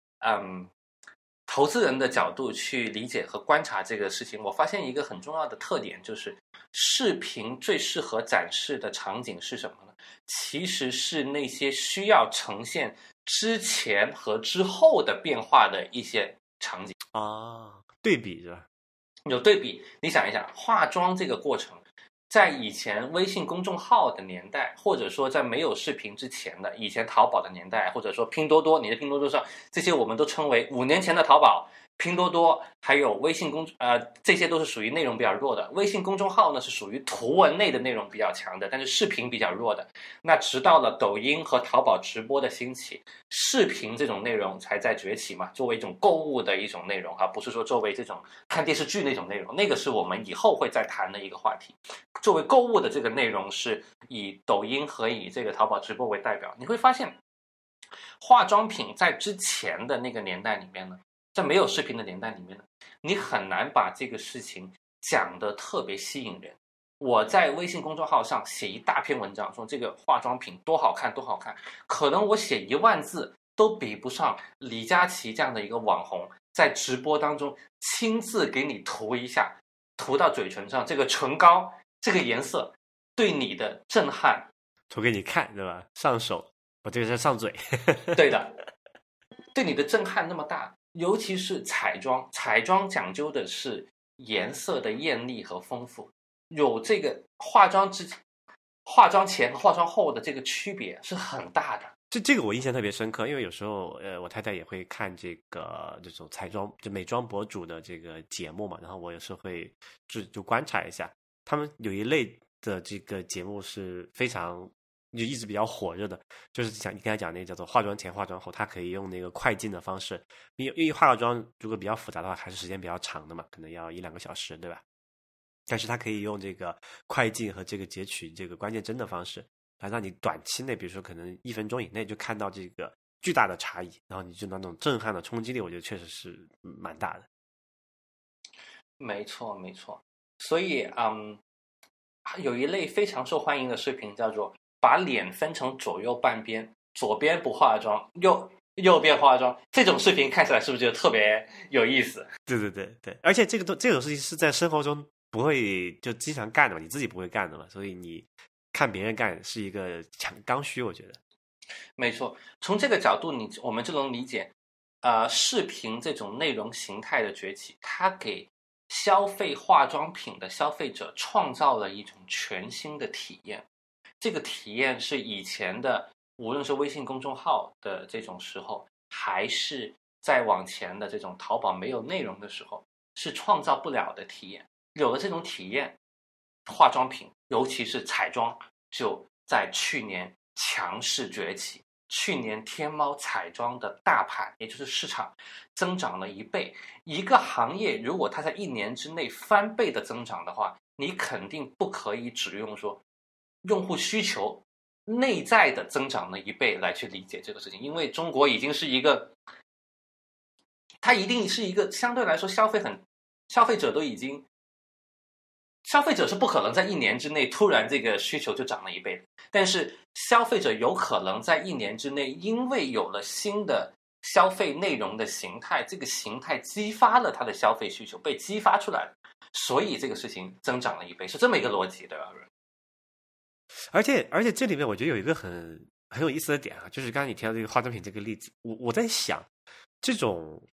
投资人的角度去理解和观察这个事情。我发现一个很重要的特点，就是视频最适合展示的场景是什么呢？其实是那些需要呈现之前和之后的变化的一些场景啊，对比是吧？ 有对比，你想一想，化妆这个过程，在以前微信公众号的年代，或者说在没有视频之前的以前淘宝的年代，或者说拼多多，你的拼多多上，这些我们都称为5年前的淘宝。拼多多还有微信这些都是属于内容比较弱的。微信公众号呢是属于图文类的内容比较强的，但是视频比较弱的。那直到了抖音和淘宝直播的兴起，视频这种内容才在崛起嘛，作为一种购物的一种内容，不是说作为这种看电视剧那种内容，那个是我们以后会再谈的一个话题。作为购物的这个内容是以抖音和以这个淘宝直播为代表。你会发现化妆品在之前的那个年代里面呢，在没有视频的年代里面呢，你很难把这个事情讲得特别吸引人。我在微信公众号上写一大篇文章，说这个化妆品多好看多好看，可能我写1万字都比不上李佳琦这样的一个网红在直播当中亲自给你涂一下，涂到嘴唇上，这个唇膏这个颜色对你的震撼， 涂给你看，对吧？上手，我这个是上嘴。 对的，对你的震撼那么大。尤其是彩妆，彩妆讲究的是颜色的艳丽和丰富，有这个化妆前和化妆后的这个区别是很大的。 这个我印象特别深刻，因为有时候我太太也会看这种彩妆就美妆博主的这个节目嘛，然后我有时候会就观察一下，他们有一类的这个节目是非常就一直比较火热的，就是像你刚才讲那个叫做化妆前化妆后，它可以用那个快进的方式，因为化个妆如果比较复杂的话，还是时间比较长的嘛，可能要1-2个小时，对吧？但是它可以用这个快进和这个截取这个关键帧的方式，来让你短期内，比如说可能1分钟以内就看到这个巨大的差异，然后你就那种震撼的冲击力，我觉得确实是蛮大的。 没错，没错。所以有一类非常受欢迎的视频叫做把脸分成左右半边，左边不化妆，右边化妆，这种视频看起来是不是就特别有意思？ 对对对对，而且这种事情是在生活中不会就经常干的嘛，你自己不会干的嘛，所以你看别人干是一个刚需，我觉得。 没错，从这个角度我们就能理解，视频这种内容形态的崛起，它给消费化妆品的消费者创造了一种全新的体验。这个体验是以前的，无论是微信公众号的这种时候，还是再往前的这种淘宝没有内容的时候，是创造不了的体验。有了这种体验，化妆品，尤其是彩妆，就在去年强势崛起。去年天猫彩妆的大盘，也就是市场，增长了1倍。一个行业如果它在1年之内翻倍的增长的话，你肯定不可以只用说用户需求内在的增长了1倍来去理解这个事情，因为中国已经是一个，它一定是一个相对来说消费者是不可能在1年之内突然这个需求就涨了1倍的，但是消费者有可能在1年之内，因为有了新的消费内容的形态，这个形态激发了他的消费需求，被激发出来了，所以这个事情增长了1倍，是这么一个逻辑，对吧？ 而且这里面我觉得有一个很有意思的点啊，就是刚刚你提到这个化妆品这个例子，我在想，这种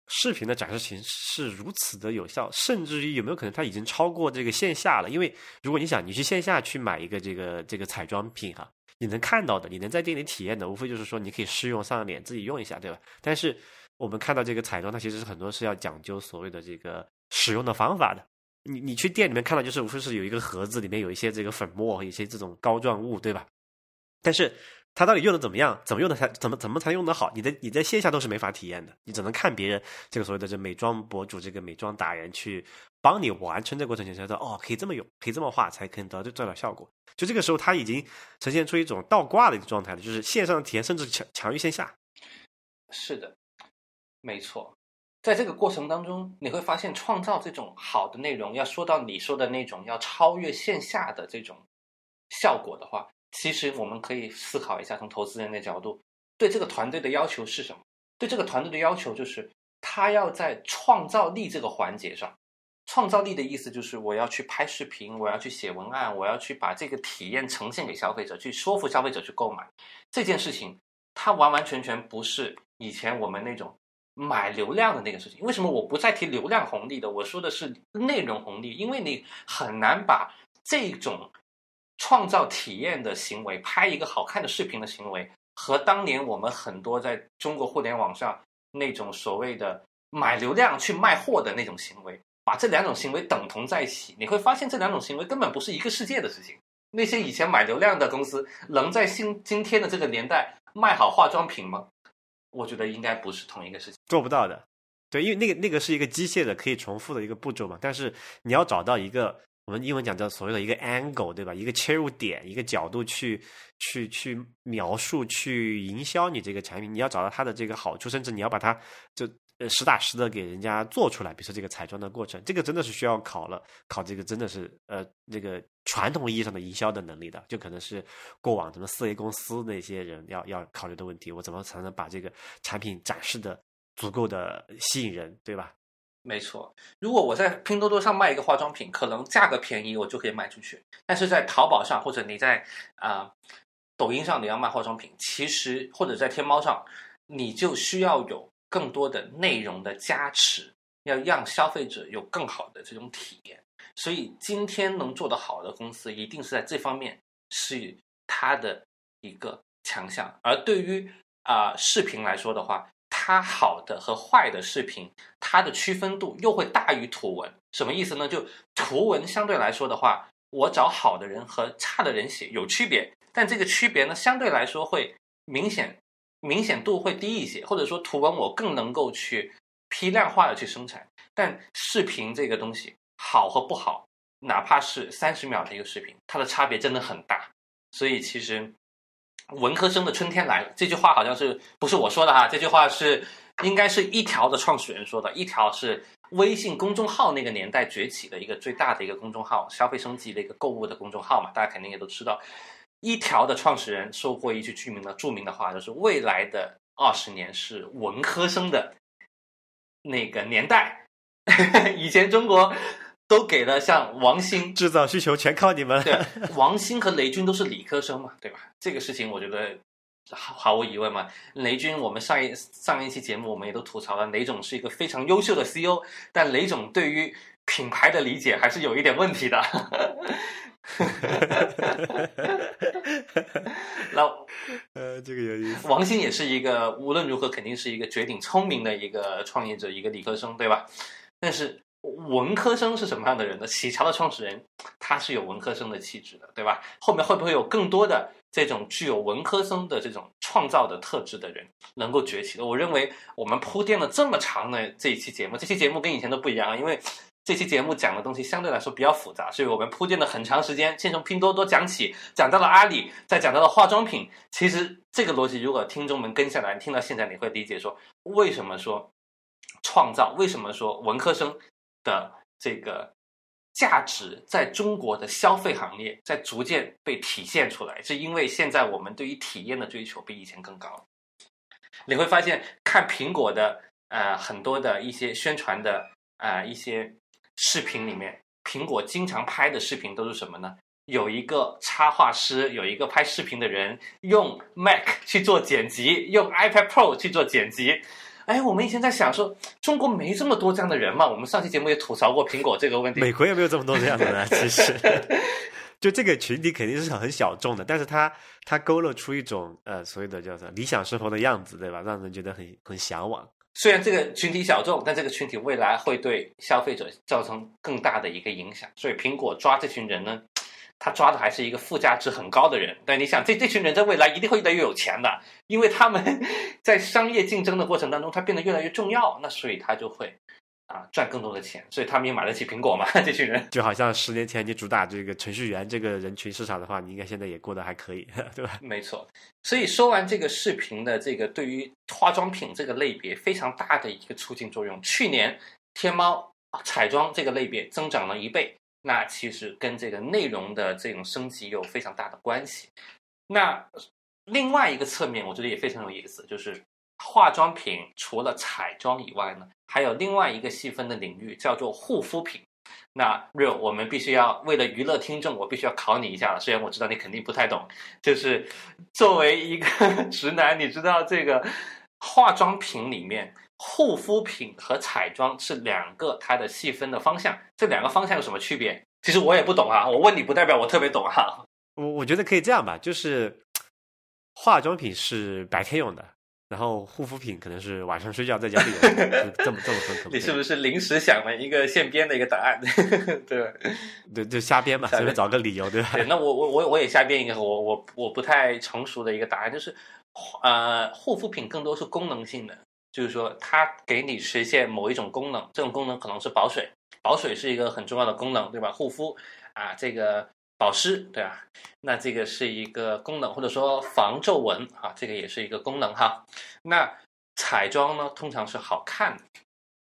视频的展示形式如此的有效，甚至于有没有可能它已经超过这个线下了？因为如果你想你去线下去买一个这个彩妆品哈，你能看到的，你能在店里体验的，无非就是说你可以试用上脸自己用一下，对吧？但是我们看到这个彩妆，它其实是很多是要讲究所谓的这个使用的方法的。你去店里面看到，就是无非是有一个盒子，里面有一些这个粉末，一些这种膏状物，对吧？但是它到底用的怎么样，怎么用的才怎么才用得好，你在线下都是没法体验的，你只能看别人这个所谓的这美妆博主，这个美妆达人去帮你完成这个过程，你才知道哦，可以这么用，可以这么画，才可以得到这种效果。就这个时候，它已经呈现出一种倒挂的一个状态了，就是线上的体验甚至强于线下。 是的，没错。在这个过程当中，你会发现创造这种好的内容，要说到你说的那种要超越线下的这种效果的话，其实我们可以思考一下，从投资人的角度，对这个团队的要求是什么？对这个团队的要求就是他要在创造力这个环节上，创造力的意思就是我要去拍视频，我要去写文案，我要去把这个体验呈现给消费者，去说服消费者去购买这件事情，它完完全全不是以前我们那种买流量的那个事情。为什么我不再提流量红利的，我说的是内容红利？因为你很难把这种创造体验的行为，拍一个好看的视频的行为，和当年我们很多在中国互联网上那种所谓的买流量去卖货的那种行为，把这两种行为等同在一起，你会发现这两种行为根本不是一个世界的事情。那些以前买流量的公司能在今天的这个年代卖好化妆品吗？我觉得应该不是同一个事情， 做不到的。对，因为那个是一个机械的可以重复的一个步骤嘛，但是你要找到一个我们英文讲叫所谓的一个 angle， 对吧？一个切入点，一个角度去描述、去营销你这个产品，你要找到它的这个好处，甚至你要把它就实打实的给人家做出来。比如说这个彩妆的过程，这个真的是需要考这个真的是这个传统意义上的营销的能力的，就可能是过往什么4A 公司那些人要考虑的问题。我怎么才能把这个产品展示的足够的吸引人，对吧？ 没错，如果我在拼多多上卖一个化妆品，可能价格便宜，我就可以卖出去。但是在淘宝上，或者你在抖音上你要卖化妆品，其实或者在天猫上，你就需要有更多的内容的加持，要让消费者有更好的这种体验。所以今天能做得好的公司，一定是在这方面是它的一个强项。而对于视频来说的话，它好的和坏的视频，它的区分度又会大于图文。什么意思呢？就图文相对来说的话，我找好的人和差的人写有区别，但这个区别呢，相对来说会明显度会低一些，或者说图文我更能够去批量化的去生产。但视频这个东西好和不好，哪怕是30秒的一个视频，它的差别真的很大。所以其实文科生的春天来了这句话好像是不是我说的哈？这句话是应该是一条的创始人说的，一条是微信公众号那个年代崛起的一个最大的一个公众号，消费升级的一个购物的公众号嘛，大家肯定也都知道。一条的创始人说过一句著名的话，就是未来的20年是文科生的那个年代。以前中国都给了像王兴， 制造需求全靠你们。 对，王兴和雷军都是理科生嘛，对吧？这个事情我觉得毫无疑问嘛。雷军，我们上一期节目我们也都吐槽了，雷总是一个非常优秀的 CEO， 但雷总对于品牌的理解还是有一点问题的。 这个有意思。 王兴也是一个无论如何肯定是一个绝顶聪明的一个创业者，一个理科生，对吧？但是文科生是什么样的人呢？喜茶的创始人他是有文科生的气质的，对吧？后面会不会有更多的这种具有文科生的这种创造的特质的人能够崛起的？我认为我们铺垫了这么长的这期节目跟以前都不一样，因为这期节目讲的东西相对来说比较复杂，所以我们铺垫了很长时间，先从拼多多讲起，讲到了阿里，再讲到了化妆品。其实这个逻辑如果听众们跟下来听到现在，你会理解说为什么说创造，为什么说文科生的这个价值在中国的消费行业在逐渐被体现出来，是因为现在我们对于体验的追求比以前更高。你会发现看苹果的很多的一些宣传的一些视频里面，苹果经常拍的视频都是什么呢？有一个插画师，有一个拍视频的人用 Mac 去做剪辑，用 iPad Pro 去做剪辑。 哎，我们以前在想说，中国没这么多这样的人嘛。我们上期节目也吐槽过苹果这个问题。 美国也没有这么多这样的人，其实。就这个群体肯定是很小众的，但是它勾勒出一种所谓的叫做理想生活的样子，对吧？让人觉得很向往。 虽然这个群体小众，但这个群体未来会对消费者造成更大的一个影响。所以苹果抓这群人呢，他抓的还是一个附加值很高的人。但你想，这群人在未来一定会越来越有钱的，因为他们在商业竞争的过程当中，他变得越来越重要，那所以他就会赚更多的钱，所以他们也买得起苹果嘛。这群人就好像10年前你主打这个程序员这个人群市场的话，你应该现在也过得还可以，对吧？ 没错。所以说完这个视频的这个对于化妆品这个类别非常大的一个促进作用，去年天猫彩妆这个类别增长了1倍，那其实跟这个内容的这种升级有非常大的关系。那另外一个侧面我觉得也非常有意思，就是化妆品除了彩妆以外呢，还有另外一个细分的领域叫做护肤品。那 Real 我们必须要为了娱乐听众，我必须要考你一下了，虽然我知道你肯定不太懂，就是作为一个直男，你知道这个化妆品里面护肤品和彩妆是2个它的细分的方向，这2个方向有什么区别？其实我也不懂啊，我问你不代表我特别懂啊。 我觉得可以这样吧，就是化妆品是白天用的，然后护肤品可能是晚上睡觉在家里用的，这么分可不可以？ 你是不是临时想了一个现编的一个答案？ 对，就瞎编嘛，随便找个理由，对吧？ 对，那我也瞎编一个我不太成熟的一个答案，就是护肤品更多是功能性的，就是说它给你实现某一种功能，这种功能可能是保水，保水是一个很重要的功能，对吧？护肤这个保湿，对吧？那这个是一个功能，或者说防皱纹这个也是一个功能哈。那彩妆呢，通常是好看的，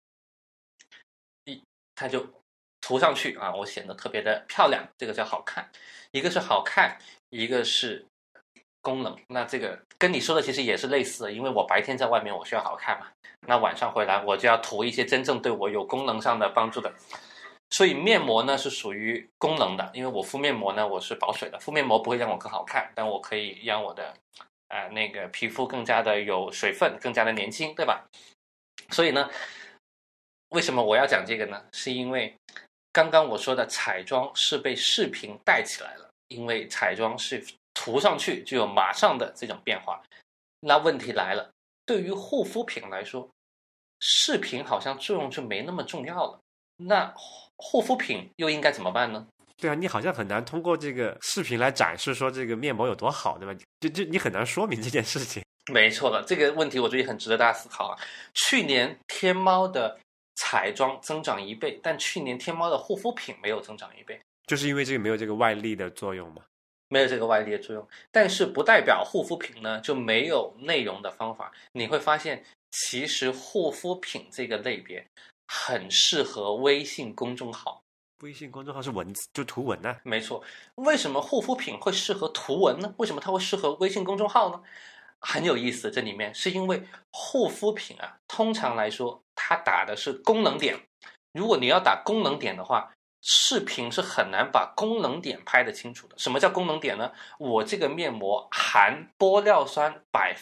它就涂上去我显得特别的漂亮，这个叫好看。一个是好看，一个是功能。那这个跟你说的其实也是类似的，因为我白天在外面我需要好看嘛，那晚上回来我就要涂一些真正对我有功能上的帮助的。所以面膜呢是属于功能的，因为我敷面膜呢我是保水的，敷面膜不会让我更好看，但我可以让我的那个皮肤更加的有水分，更加的年轻，对吧？所以呢，为什么我要讲这个呢？是因为刚刚我说的彩妆是被视频带起来了，因为彩妆是涂上去就有马上的这种变化。那问题来了，对于护肤品来说，视频好像作用就没那么重要了，那护肤品又应该怎么办呢？ 对啊，你好像很难通过这个视频来展示说这个面膜有多好，对吧？就你很难说明这件事情。 没错了，这个问题我觉得很值得大家思考去年天猫的彩妆增长1倍，但去年天猫的护肤品没有增长1倍， 就是因为这个没有这个外力的作用嘛？ 没有这个外力的作用，但是不代表护肤品呢就没有内容的方法。你会发现，其实护肤品这个类别很适合微信公众号。 微信公众号是文字，就图文没错，为什么护肤品会适合图文呢？为什么它会适合微信公众号呢？很有意思，这里面是因为护肤品通常来说它打的是功能点，如果你要打功能点的话，视频是很难把功能点拍得清楚的。什么叫功能点呢？我这个面膜含玻尿酸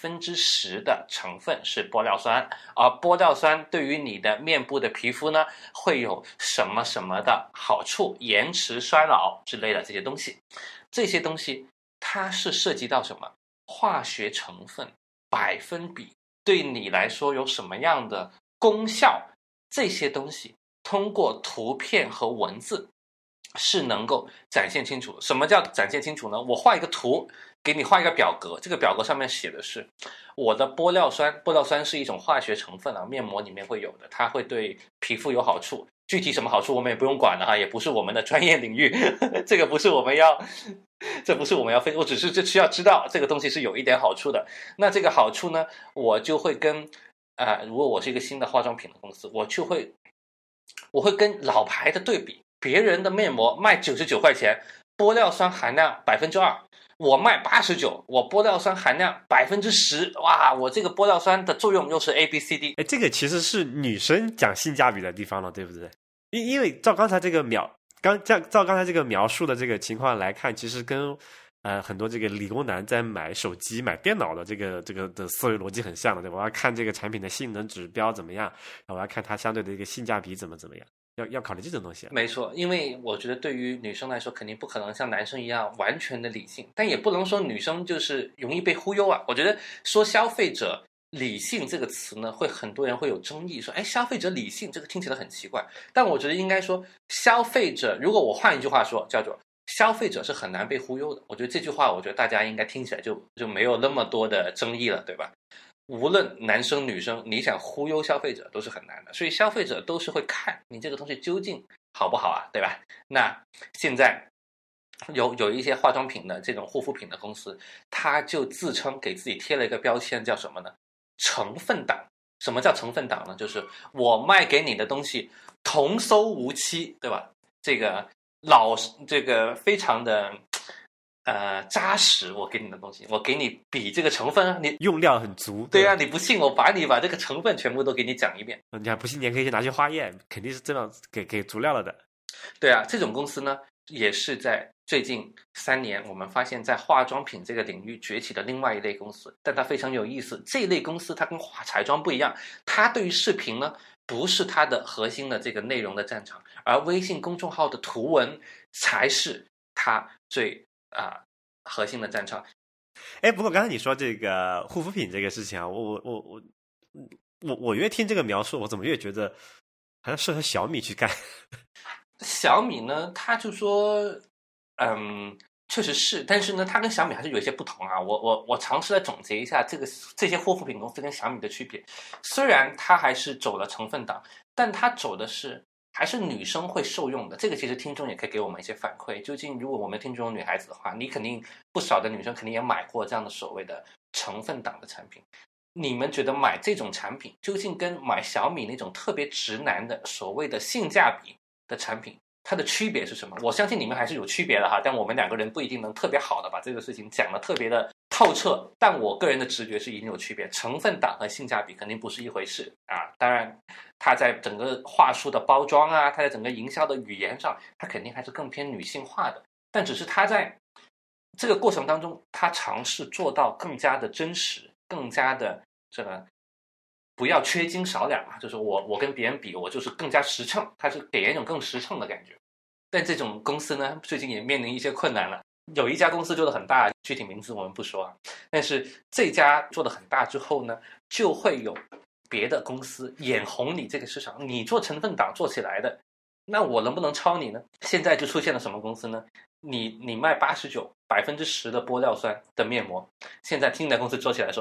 10%的成分是玻尿酸，而玻尿酸对于你的面部的皮肤呢，会有什么什么的好处，延迟衰老之类的这些东西。这些东西它是涉及到什么？化学成分、百分比，对你来说有什么样的功效？这些东西通过图片和文字是能够展现清楚的。什么叫展现清楚呢？我画一个图，给你画一个表格，这个表格上面写的是我的玻尿酸，玻尿酸是一种化学成分面膜里面会有的，它会对皮肤有好处。具体什么好处我们也不用管了也不是我们的专业领域，这不是我们要分析，我只是需要知道这个东西是有一点好处的。那这个好处呢，我就会跟如果我是一个新的化妆品的公司，我会跟老牌的对比，别人的面膜卖99块钱，玻尿酸含量2%，我卖89，我玻尿酸含量10%，哇，我这个玻尿酸的作用又是 ABCD。 这个其实是女生讲性价比的地方了，对不对？因为照刚才这个描述的这个情况来看，其实跟很多这个理工男在买手机、买电脑的这个的思维逻辑很像的，对吧？我要看这个产品的性能指标怎么样，然后我要看它相对的一个性价比怎么样，要考虑这种东西。 没错，因为我觉得对于女生来说，肯定不可能像男生一样完全的理性，但也不能说女生就是容易被忽悠啊。我觉得说消费者理性这个词呢，会很多人会有争议，说，哎，消费者理性这个听起来很奇怪。但我觉得应该说，消费者，如果我换一句话说，叫做消费者是很难被忽悠的。我觉得这句话，我觉得大家应该听起来就没有那么多的争议了，对吧？无论男生女生，你想忽悠消费者都是很难的，所以消费者都是会看你这个东西究竟好不好啊，对吧？那现在有一些化妆品的这种护肤品的公司，他就自称给自己贴了一个标签，叫什么呢？成分党。什么叫成分党呢？就是我卖给你的东西童叟无欺，对吧？这个非常的扎实，我给你的东西，我给你比这个成分，你用料很足。 对啊，你不信我把这个成分全部都给你讲一遍。 你还不信，你还可以拿去化验，肯定是这样给足料了的。 对啊，这种公司呢，也是在最近3年，我们发现在化妆品这个领域崛起的另外一类公司，但它非常有意思。这一类公司它跟彩妆不一样，它对于视频呢不是它的核心的这个内容的战场，而微信公众号的图文才是它最核心的战场。 哎，不过刚才你说这个护肤品这个事情啊，我越听这个描述，我怎么越觉得好像适合小米去干。 小米呢，他就说，确实是，但是呢，它跟小米还是有一些不同啊。我尝试来总结一下这些护肤品公司跟小米的区别。虽然它还是走了成分党，但它走的是还是女生会受用的。这个其实听众也可以给我们一些反馈。究竟如果我们听众有女孩子的话，你肯定不少的女生肯定也买过这样的所谓的成分党的产品。你们觉得买这种产品究竟跟买小米那种特别直男的所谓的性价比的产品，它的区别是什么？我相信你们还是有区别的哈，但我们2个人不一定能特别好的把这个事情讲得特别的透彻，但我个人的直觉是一定有区别。成分党和性价比肯定不是一回事啊。当然，它在整个话术的包装啊，它在整个营销的语言上，它肯定还是更偏女性化的。但只是它在这个过程当中，它尝试做到更加的真实，更加的这个不要缺斤少两啊，就是我跟别人比，我就是更加实诚，它是给人一种更实诚的感觉。但这种公司呢，最近也面临一些困难了。有一家公司做得很大，具体名字我们不说啊。但是这家做得很大之后呢，就会有别的公司眼红你这个市场，你做成分党做起来的，那我能不能抄你呢？现在就出现了什么公司呢？你卖89%的玻尿酸的面膜，现在听的公司做起来说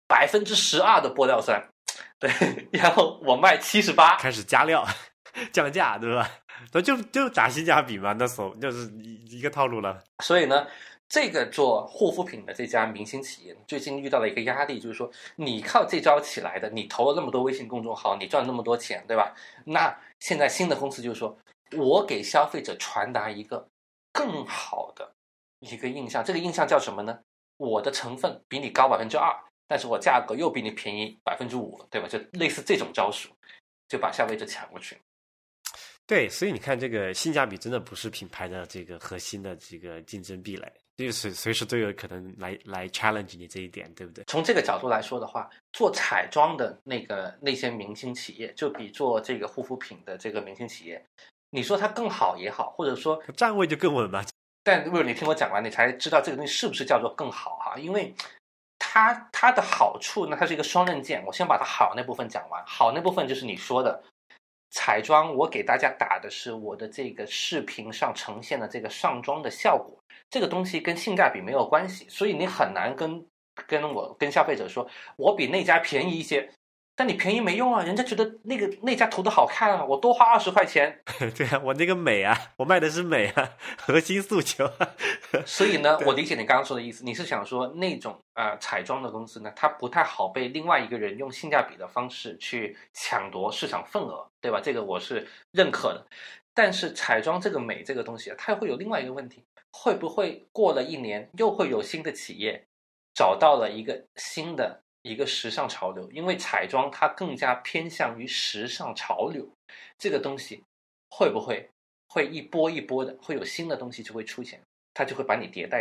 12%的玻尿酸，对，然后我卖78%， 开始加料降价，对吧？就打性价比嘛，那就是一个套路了。 所以呢，这个做护肤品的这家明星企业最近遇到了一个压力，就是说你靠这招起来的，你投了那么多微信公众号，你赚了那么多钱，对吧？那现在新的公司就是说，我给消费者传达一个更好的一个印象，这个印象叫什么呢？我的成分比你高2%，但是我价格又比你便宜5%，对吧？就类似这种招数，就把消费者抢过去。 对，所以你看，这个性价比真的不是品牌的这个核心的这个竞争壁垒，就是随时都有可能来 challenge 你这一点，对不对？ 从这个角度来说的话，做彩妆的那些明星企业，就比做这个护肤品的这个明星企业，你说它更好也好，或者说站位就更稳嘛。 但如果你听我讲完，你才知道这个东西是不是叫做更好哈，因为它的好处呢，它是一个双刃剑。我先把它好那部分讲完，好那部分就是你说的。彩妆我给大家打的是我的这个视频上呈现的这个上妆的效果，这个东西跟性价比没有关系，所以你很难跟消费者说我比那家便宜一些，但你便宜没用啊，人家觉得那家涂的好看啊，我多花20块钱。 对啊，我那个美啊，我卖的是美啊，核心诉求。 所以呢，我理解你刚刚说的意思，你是想说那种彩妆的公司呢，它不太好被另外一个人用性价比的方式去抢夺市场份额，对吧？这个我是认可的。但是彩妆这个美这个东西它会有另外一个问题，会不会过了1年又会有新的企业找到了一个新的一个时尚潮流？因为彩妆它更加偏向于时尚潮流，这个东西会不会一波一波的会有新的东西就会出现，它就会把你迭代掉。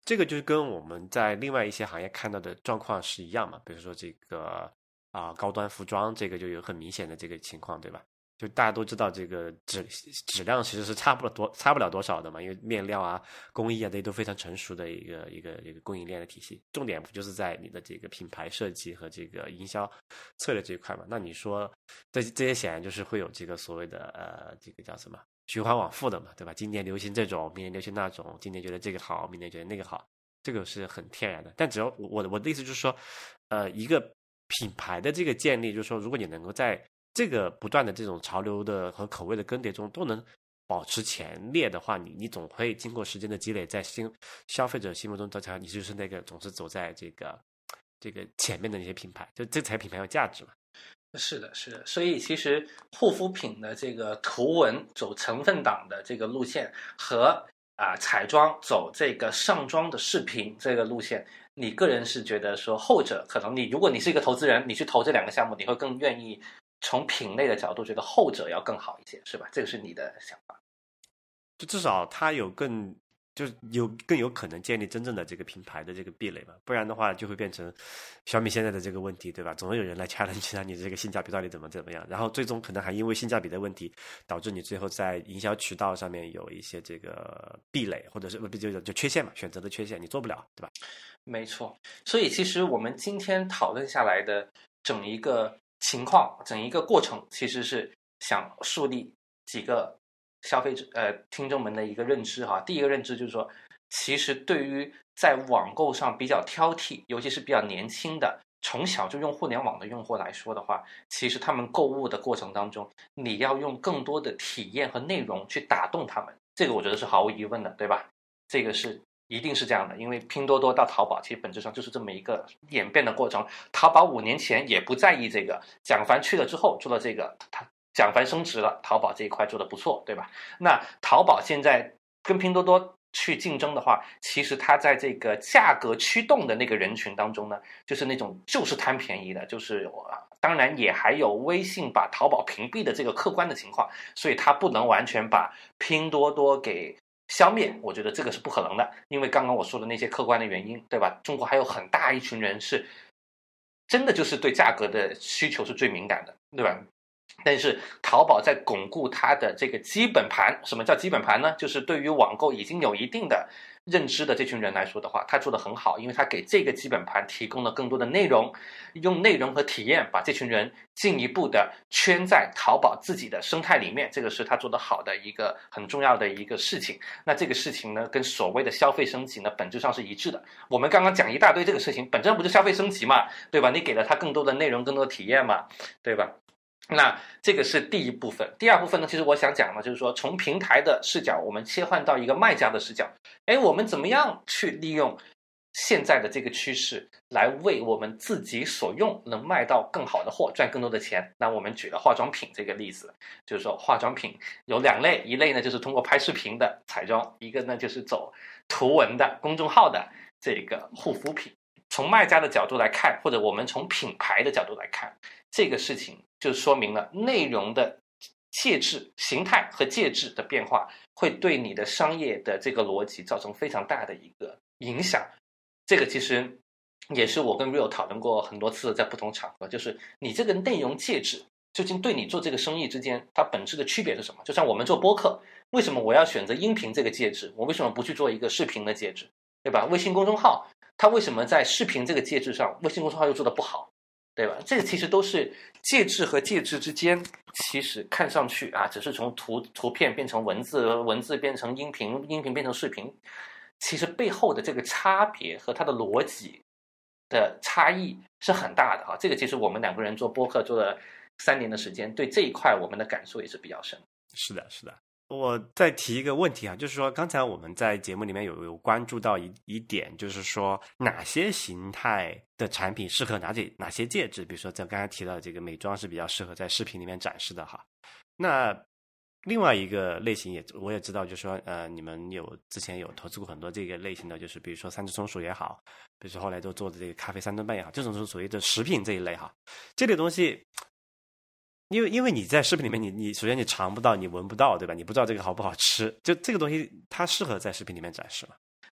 这个就是跟我们在另外一些行业看到的状况是一样嘛，比如说这个高端服装，这个就有很明显的这个情况，对吧？就大家都知道这个质量其实是差不了多少的嘛，因为面料啊、工艺啊这些都非常成熟的一个供应链的体系。重点不就是在你的这个品牌设计和这个营销策略这一块嘛？那你说这些显然就是会有这个所谓的这个叫什么循环往复的嘛，对吧？今年流行这种，明年流行那种，今年觉得这个好，明年觉得那个好，这个是很天然的。但只要我的意思就是说，一个品牌的这个建立，就是说，如果你能够在这个不断的这种潮流的和口味的更迭中都能保持前列的话，你总会经过时间的积累，在消费者心目中，你就是那个总是走在这个前面的那些品牌，就这才品牌有价值嘛。 是的，是的，所以其实护肤品的这个图文走成分党的这个路线和彩妆走这个上妆的视频这个路线，你个人是觉得说后者可能如果你是一个投资人，你去投这两个项目，你会更愿意从品类的角度觉得后者要更好一些，是吧？这个是你的想法。 就至少它更有可能建立真正的这个品牌的这个壁垒嘛，不然的话就会变成小米现在的这个问题，对吧？总会有人来 challenge 你这个性价比到底怎么样，然后最终可能还因为性价比的问题，导致你最后在营销渠道上面有一些这个壁垒，或者是就缺陷嘛，选择的缺陷，你做不了，对吧？ 没错，所以其实我们今天讨论下来的整一个情况，整一个过程，其实是想树立几个消费者听众们的一个认知哈。第一个认知就是说，其实对于在网购上比较挑剔，尤其是比较年轻的从小就用互联网的用户来说的话，其实他们购物的过程当中，你要用更多的体验和内容去打动他们，这个我觉得是毫无疑问的，对吧？这个是一定是这样的，因为拼多多到淘宝其实本质上就是这么一个演变的过程。淘宝5年前也不在意这个，蒋凡去了之后做了这个，蒋凡升职了，淘宝这一块做得不错，对吧？那淘宝现在跟拼多多去竞争的话，其实它在这个价格驱动的那个人群当中呢，就是那种就是贪便宜的，就是当然也还有微信把淘宝屏蔽的这个客观的情况，所以它不能完全把拼多多给消灭，我觉得这个是不可能的，因为刚刚我说的那些客观的原因，对吧？中国还有很大一群人是真的就是对价格的需求是最敏感的，对吧？但是淘宝在巩固它的这个基本盘。什么叫基本盘呢？就是对于网购已经有一定的认知的这群人来说的话，他做得很好，因为他给这个基本盘提供了更多的内容，用内容和体验把这群人进一步的圈在淘宝自己的生态里面，这个是他做得好的一个很重要的一个事情。那这个事情呢，跟所谓的消费升级呢，本质上是一致的。我们刚刚讲一大堆这个事情，本质上不是消费升级嘛，对吧？你给了他更多的内容，更多的体验嘛，对吧？那这个是第一部分。第二部分呢，其实我想讲呢，就是说从平台的视角，我们切换到一个卖家的视角，我们怎么样去利用现在的这个趋势来为我们自己所用，能卖到更好的货，赚更多的钱。那我们举了化妆品这个例子，就是说化妆品有2类，一类呢就是通过拍视频的彩妆，一个呢就是走图文的公众号的这个护肤品。从卖家的角度来看，或者我们从品牌的角度来看，这个事情就说明了内容的介质形态和介质的变化会对你的商业的这个逻辑造成非常大的一个影响。这个其实也是我跟 Rio 讨论过很多次，在不同场合，就是你这个内容介质究竟对你做这个生意之间它本质的区别是什么。就像我们做播客，为什么我要选择音频这个介质，我为什么不去做一个视频的介质，对吧？微信公众号它为什么在视频这个介质上，微信公众号又做得不好，对吧？这个其实都是介质和介质之间，其实看上去只是从图片变成文字，文字变成音频，音频变成视频，其实背后的这个差别和它的逻辑的差异是很大的啊。这个其实我们2个人做播客做了3年的时间，对这一块我们的感受也是比较深。 是的，是的。我再提一个问题就是说刚才我们在节目里面有关注到一点，就是说哪些形态的产品适合哪些介质，比如说在刚才提到这个美妆是比较适合在视频里面展示的哈。那另外一个类型我也知道，就是说你们之前有投资过很多这个类型的，就是比如说三只松鼠也好，比如说后来都做的这个咖啡3顿半也好，这种是所谓的食品这一类哈。这类东西因为你在视频里面你首先你尝不到，你闻不到，对吧？你不知道这个好不好吃，就这个东西它适合在视频里面展示吗？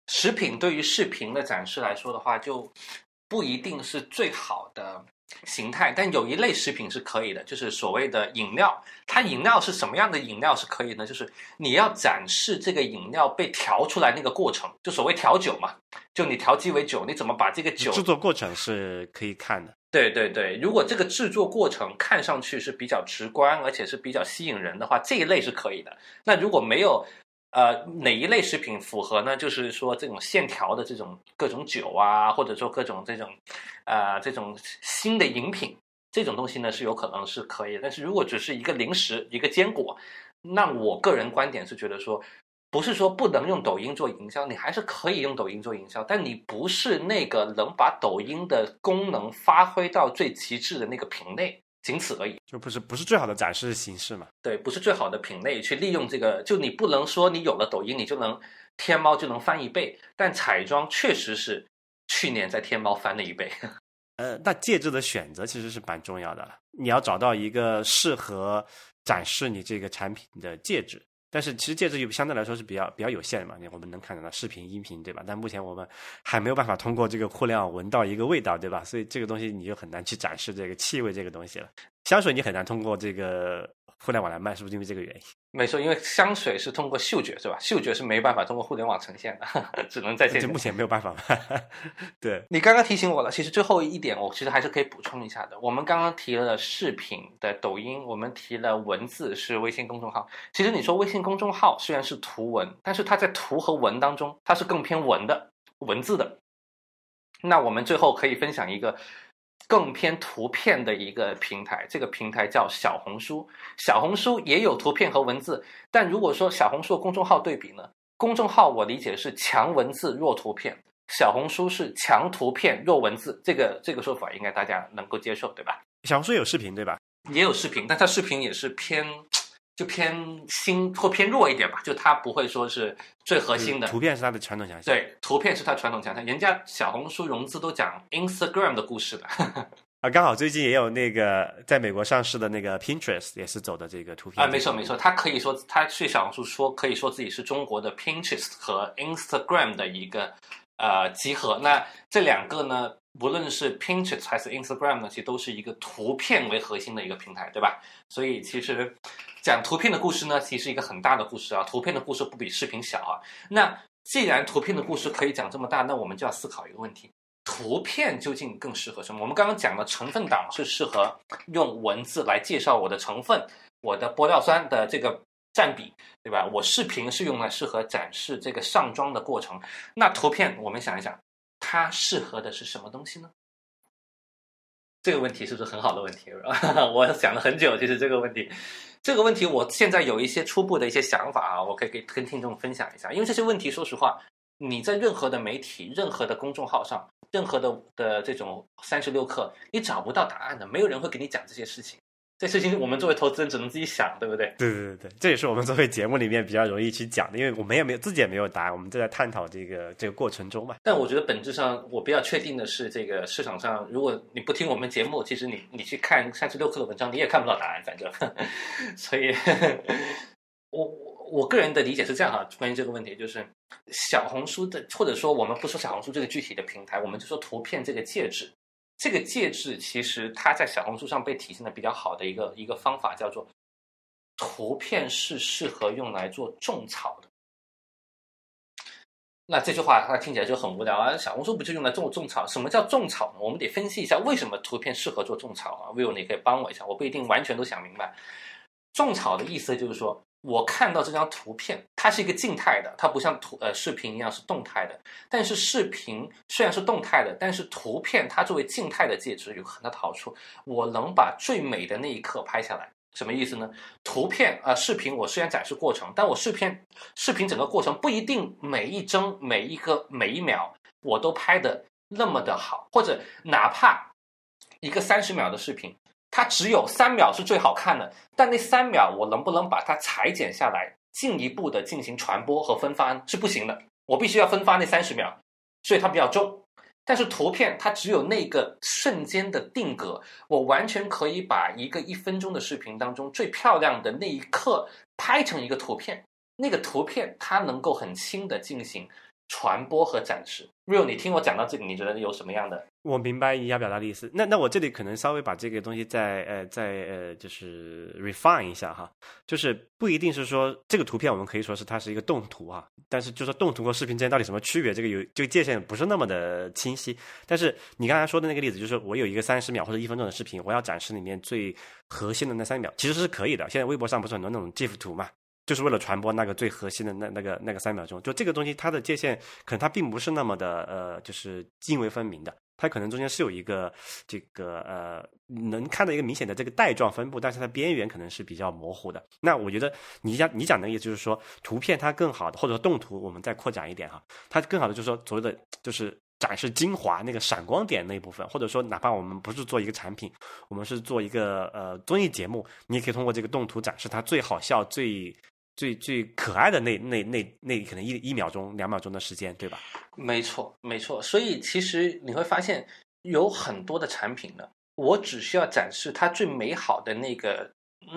食品对于视频的展示来说的话，就不一定是最好的形态，但有一类食品是可以的，就是所谓的饮料。它饮料是什么样的饮料是可以呢？就是你要展示这个饮料被调出来那个过程，就所谓调酒嘛，就你调鸡尾酒，你怎么把这个酒制作过程是可以看的。 对对对，如果这个制作过程看上去是比较直观，而且是比较吸引人的话，这一类是可以的。那如果没有哪一类食品符合呢？就是说这种线条的这种各种酒啊，或者说各种这种新的饮品，这种东西呢是有可能是可以的。但是如果只是一个零食、一个坚果，那我个人观点是觉得说，不是说不能用抖音做营销，你还是可以用抖音做营销，但你不是那个能把抖音的功能发挥到最极致的那个品类，仅此而已。 就不是最好的展示形式嘛。 对，不是最好的品类去利用这个，就你不能说你有了抖音，你就能天猫就能翻1倍，但彩妆确实是去年在天猫翻了1倍。 那介质的选择其实是蛮重要的，你要找到一个适合展示你这个产品的介质。但是其实介质又相对来说是比较有限的嘛，我们能看到视频、音频，对吧？但目前我们还没有办法通过这个互联网闻到一个味道，对吧？所以这个东西你就很难去展示这个气味这个东西了。香水你很难通过这个互联网来卖，是不是因为这个原因？ 没错，因为香水是通过嗅觉，是吧？嗅觉是没办法通过互联网呈现的，只能在线。 目前没有办法。对， 你刚刚提醒我了，其实最后一点我其实还是可以补充一下的。我们刚刚提了视频的抖音，我们提了文字是微信公众号。其实你说微信公众号虽然是图文，但是它在图和文当中，它是更偏文字的。那我们最后可以分享一个更偏图片的一个平台，这个平台叫小红书。小红书也有图片和文字，但如果说小红书和公众号对比呢，公众号我理解是强文字弱图片，小红书是强图片弱文字，这个说法应该大家能够接受，对吧？ 小红书有视频对吧？ 也有视频，但它视频也是偏新或偏弱一点吧，就它不会说是最核心的。 图片是它的传统强项。 对，图片是它传统强项。人家小红书融资都讲 Instagram 的故事的。 刚好最近也有那个在美国上市的那个 Pinterest 也是走的这个图片。 没错，他可以说，他去小红书说可以说自己是中国的 Pinterest 和 Instagram 的一个集合。那这两个呢，无论是 Pinterest 还是 Instagram 呢，其实都是一个图片为核心的一个平台，对吧？所以其实讲图片的故事呢，其实是一个很大的故事啊。图片的故事不比视频小啊。那既然图片的故事可以讲这么大，那我们就要思考一个问题：图片究竟更适合什么？我们刚刚讲的成分党是适合用文字来介绍我的成分，我的玻尿酸的这个占比，对吧？我视频是用来适合展示这个上妆的过程。那图片我们想一想，它适合的是什么东西呢？这个问题是不是很好的问题？我想了很久，其实这个问题我现在有一些初步的一些想法啊，我可以跟听众分享一下。因为这些问题说实话，你在任何的媒体、任何的公众号上、任何的这种36氪，你找不到答案的，没有人会给你讲这些事情。这事情我们作为投资人只能自己想，对不对？ 对，这也是我们作为节目里面比较容易去讲的，因为我们也没有自己也没有答案，我们就在探讨这个过程中嘛。 但我觉得本质上我比较确定的是，这个市场上，如果你不听我们节目，其实你去看36氪的文章，你也看不到答案，反正。所以，我个人的理解是这样哈，关于这个问题，就是小红书的，或者说我们不说小红书这个具体的平台，我们就说图片这个介质。这个介质其实它在小红书上被体现的比较好的一个方法叫做图片是适合用来做种草的。那这句话它听起来就很无聊啊，小红书不就用来种草？什么叫种草呢？我们得分析一下为什么图片适合做种草啊。Will 你可以帮我一下，我不一定完全都想明白。种草的意思就是说，我看到这张图片，它是一个静态的，它不像视频一样是动态的。但是视频虽然是动态的，但是图片它作为静态的介质有很大的好处，我能把最美的那一刻拍下来。什么意思呢？图片视频我虽然展示过程，但我视频整个过程不一定每一帧每一秒我都拍的那么的好，或者哪怕一个30秒的视频，它只有3秒是最好看的，但那3秒我能不能把它裁剪下来，进一步的进行传播和分发是不行的，我必须要分发那30秒，所以它比较重。但是图片它只有那个瞬间的定格，我完全可以把一个1分钟的视频当中最漂亮的那一刻拍成一个图片，那个图片它能够很轻的进行传播和展示。Real， 你听我讲到这里，你觉得有什么样的？ 我明白你要表达的意思。那我这里可能稍微把这个东西再就是 refine 一下哈，就是不一定是说这个图片我们可以说是它是一个动图啊，但是就说动图和视频之间到底什么区别，这个界限不是那么的清晰。但是你刚才说的那个例子，就是我有一个30秒或者1分钟的视频，我要展示里面最核心的那3秒，其实是可以的。现在微博上不是很多那种 GIF 图嘛，就是为了传播那个最核心的那个3秒钟，就这个东西它的界限可能它并不是那么的就是泾渭分明的，它可能中间是有一个这个能看到一个明显的这个带状分布，但是它边缘可能是比较模糊的。那我觉得你讲的意思就是说，图片它更好的，或者说动图我们再扩展一点哈，它更好的就是说所谓的就是展示精华那个闪光点那一部分，或者说哪怕我们不是做一个产品，我们是做一个综艺节目，你也可以通过这个动图展示它最好笑、最可爱的那可能1秒钟、2秒钟的时间，对吧？ 没错，没错。所以其实你会发现，有很多的产品呢，我只需要展示它最美好的那个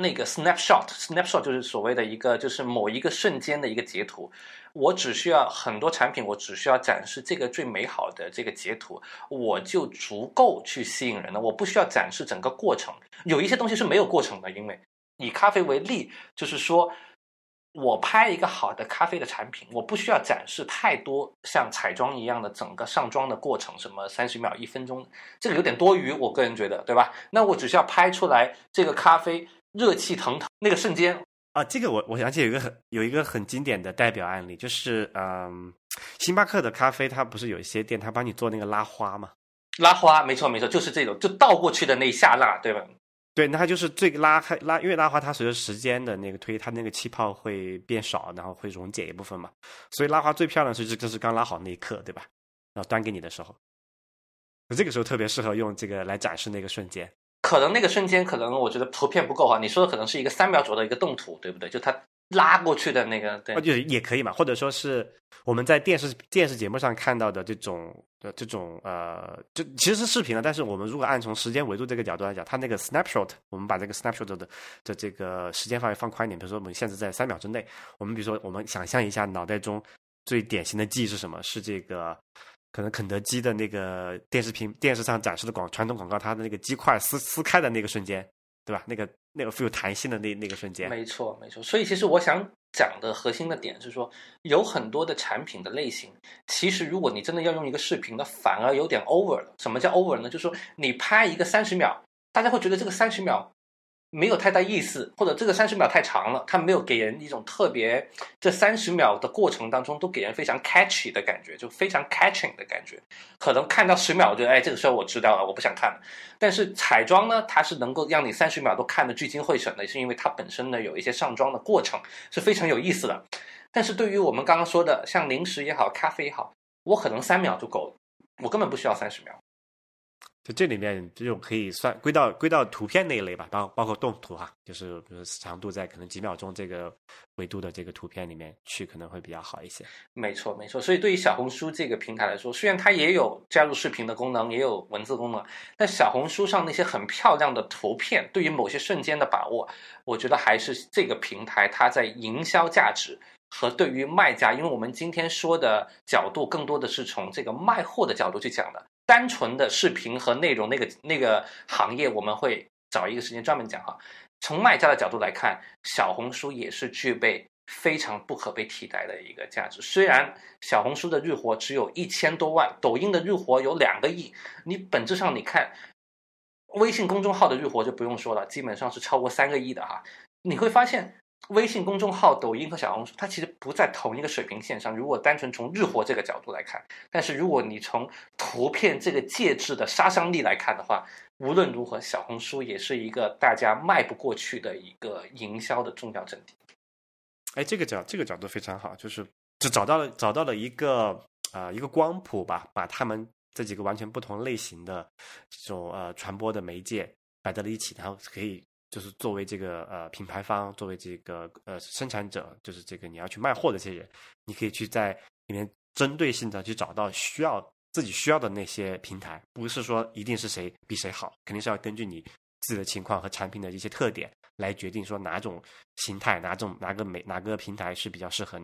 snapshot 就是所谓的一个就是某一个瞬间的一个截图。我只需要很多产品，我只需要展示这个最美好的这个截图，我就足够去吸引人了。我不需要展示整个过程。有一些东西是没有过程的，因为以咖啡为例，就是说我拍一个好的咖啡的产品，我不需要展示太多像彩妆一样的整个上妆的过程，什么30秒、1分钟，这个有点多余，我个人觉得，对吧？那我只需要拍出来这个咖啡热气腾腾那个瞬间。 啊，这个我想起有一个很经典的代表案例，就是星巴克的咖啡，它不是有一些店，它帮你做那个拉花嘛？ 拉花，没错没错，就是这种，就倒过去的那一下拉，对吧？ 对，那它就是最拉，因为拉花它随着时间的那个推，它那个气泡会变少，然后会溶解一部分嘛，所以拉花最漂亮的是就是刚拉好那一刻，对吧？然后端给你的时候，这个时候特别适合用这个来展示那个瞬间。 可能那个瞬间，可能我觉得图片不够哈。你说的可能是一个3秒左右的一个动图，对不对？就它拉过去的那个，对， 就也可以嘛，或者说是我们在电视节目上看到的这种就其实是视频了，但是我们如果按从时间维度这个角度来讲，它那个 snapshot， 我们把这个 snapshot 的这个时间范围放宽一点，比如说我们限制在3秒之内，我们比如说我们想象一下脑袋中最典型的记忆是什么？是这个。可能肯德基的那个电视上展示的传统广告，它的那个鸡块撕开的那个瞬间，对吧？那个富有弹性的那个瞬间。 没错没错。所以其实我想讲的核心的点是说，有很多的产品的类型，其实如果你真的要用一个视频的，反而有点 over 了。什么叫 over 呢？就是说你拍一个30秒，大家会觉得这个30秒没有太大意思，或者这个30秒太长了，它没有给人一种特别，这30秒的过程当中都给人非常 catchy 的感觉，就非常 catching 的感觉。可能看到10秒，我觉得这个时候我知道了，我不想看了。但是彩妆呢，它是能够让你30秒都看得聚精会神的，是因为它本身呢有一些上妆的过程是非常有意思的。但是对于我们刚刚说的，像零食也好，咖啡也好，我可能3秒就够了，我根本不需要30秒。 就这里面就可以算归到图片那一类吧，包括动图哈，就是比如长度在可能几秒钟这个维度的这个图片里面去，可能会比较好一些。 没错没错。所以对于小红书这个平台来说，虽然它也有加入视频的功能，也有文字功能，但小红书上那些很漂亮的图片，对于某些瞬间的把握，我觉得还是这个平台它在营销价值和对于卖家，因为我们今天说的角度更多的是从这个卖货的角度去讲的。单纯的视频和内容那个行业，我们会找一个时间专门讲哈。从卖家的角度来看，小红书也是具备非常不可被替代的一个价值。虽然小红书的日活只有1000多万，抖音的日活有2个亿，你本质上你看微信公众号的日活就不用说了，基本上是超过3个亿的哈。你会发现微信公众号、抖音和小红书，它其实不在同一个水平线上。如果单纯从日活这个角度来看，但是如果你从图片这个介质的杀伤力来看的话，无论如何，小红书也是一个大家迈不过去的一个营销的重要阵地。 这个角度非常好，就是就找到了一个光谱吧，把他们这几个完全不同类型的这种传播的媒介摆在了一起，然后可以。就是作为这个品牌方，作为这个生产者，就是这个你要去卖货的这些人，你可以去在里面针对性的去找到自己需要的那些平台，不是说一定是谁比谁好，肯定是要根据你自己的情况和产品的一些特点来决定说哪种形态、哪个平台是比较适合你的。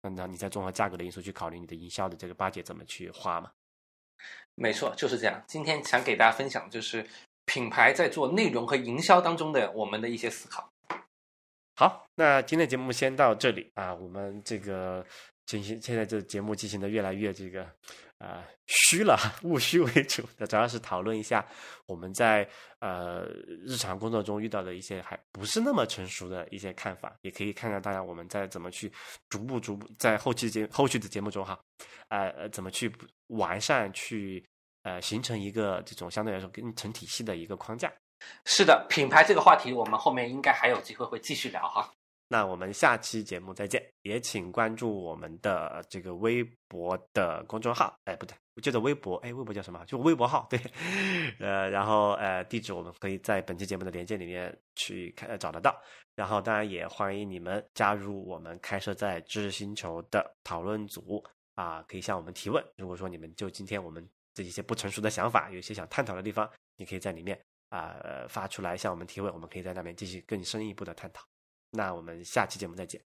那你在综合价格的因素去考虑你的营销的这个budget怎么去花嘛。 没错，就是这样。今天想给大家分享就是品牌在做内容和营销当中的我们的一些思考。 好，那今天节目先到这里啊，我们这个现在这节目进行的越来越这个虚了，务虚为主的，主要是讨论一下我们在日常工作中遇到的一些还不是那么成熟的一些看法，也可以看看大家我们在怎么去逐步在后续的节目中哈，怎么去完善去形成一个这种相对来说更成体系的一个框架。 是的，品牌这个话题我们后面应该还有机会会继续聊哈。 那我们下期节目再见，也请关注我们的这个微博的公众号，不对，就叫微博，微博叫什么？就微博号，对，然后地址我们可以在本期节目的连接里面去找得到，然后当然也欢迎你们加入我们开设在知识星球的讨论组啊，可以向我们提问。如果说你们就今天我们这一些不成熟的想法，有一些想探讨的地方，你可以在里面发出来向我们提问，我们可以在那边继续更深一步的探讨。那我们下期节目再见。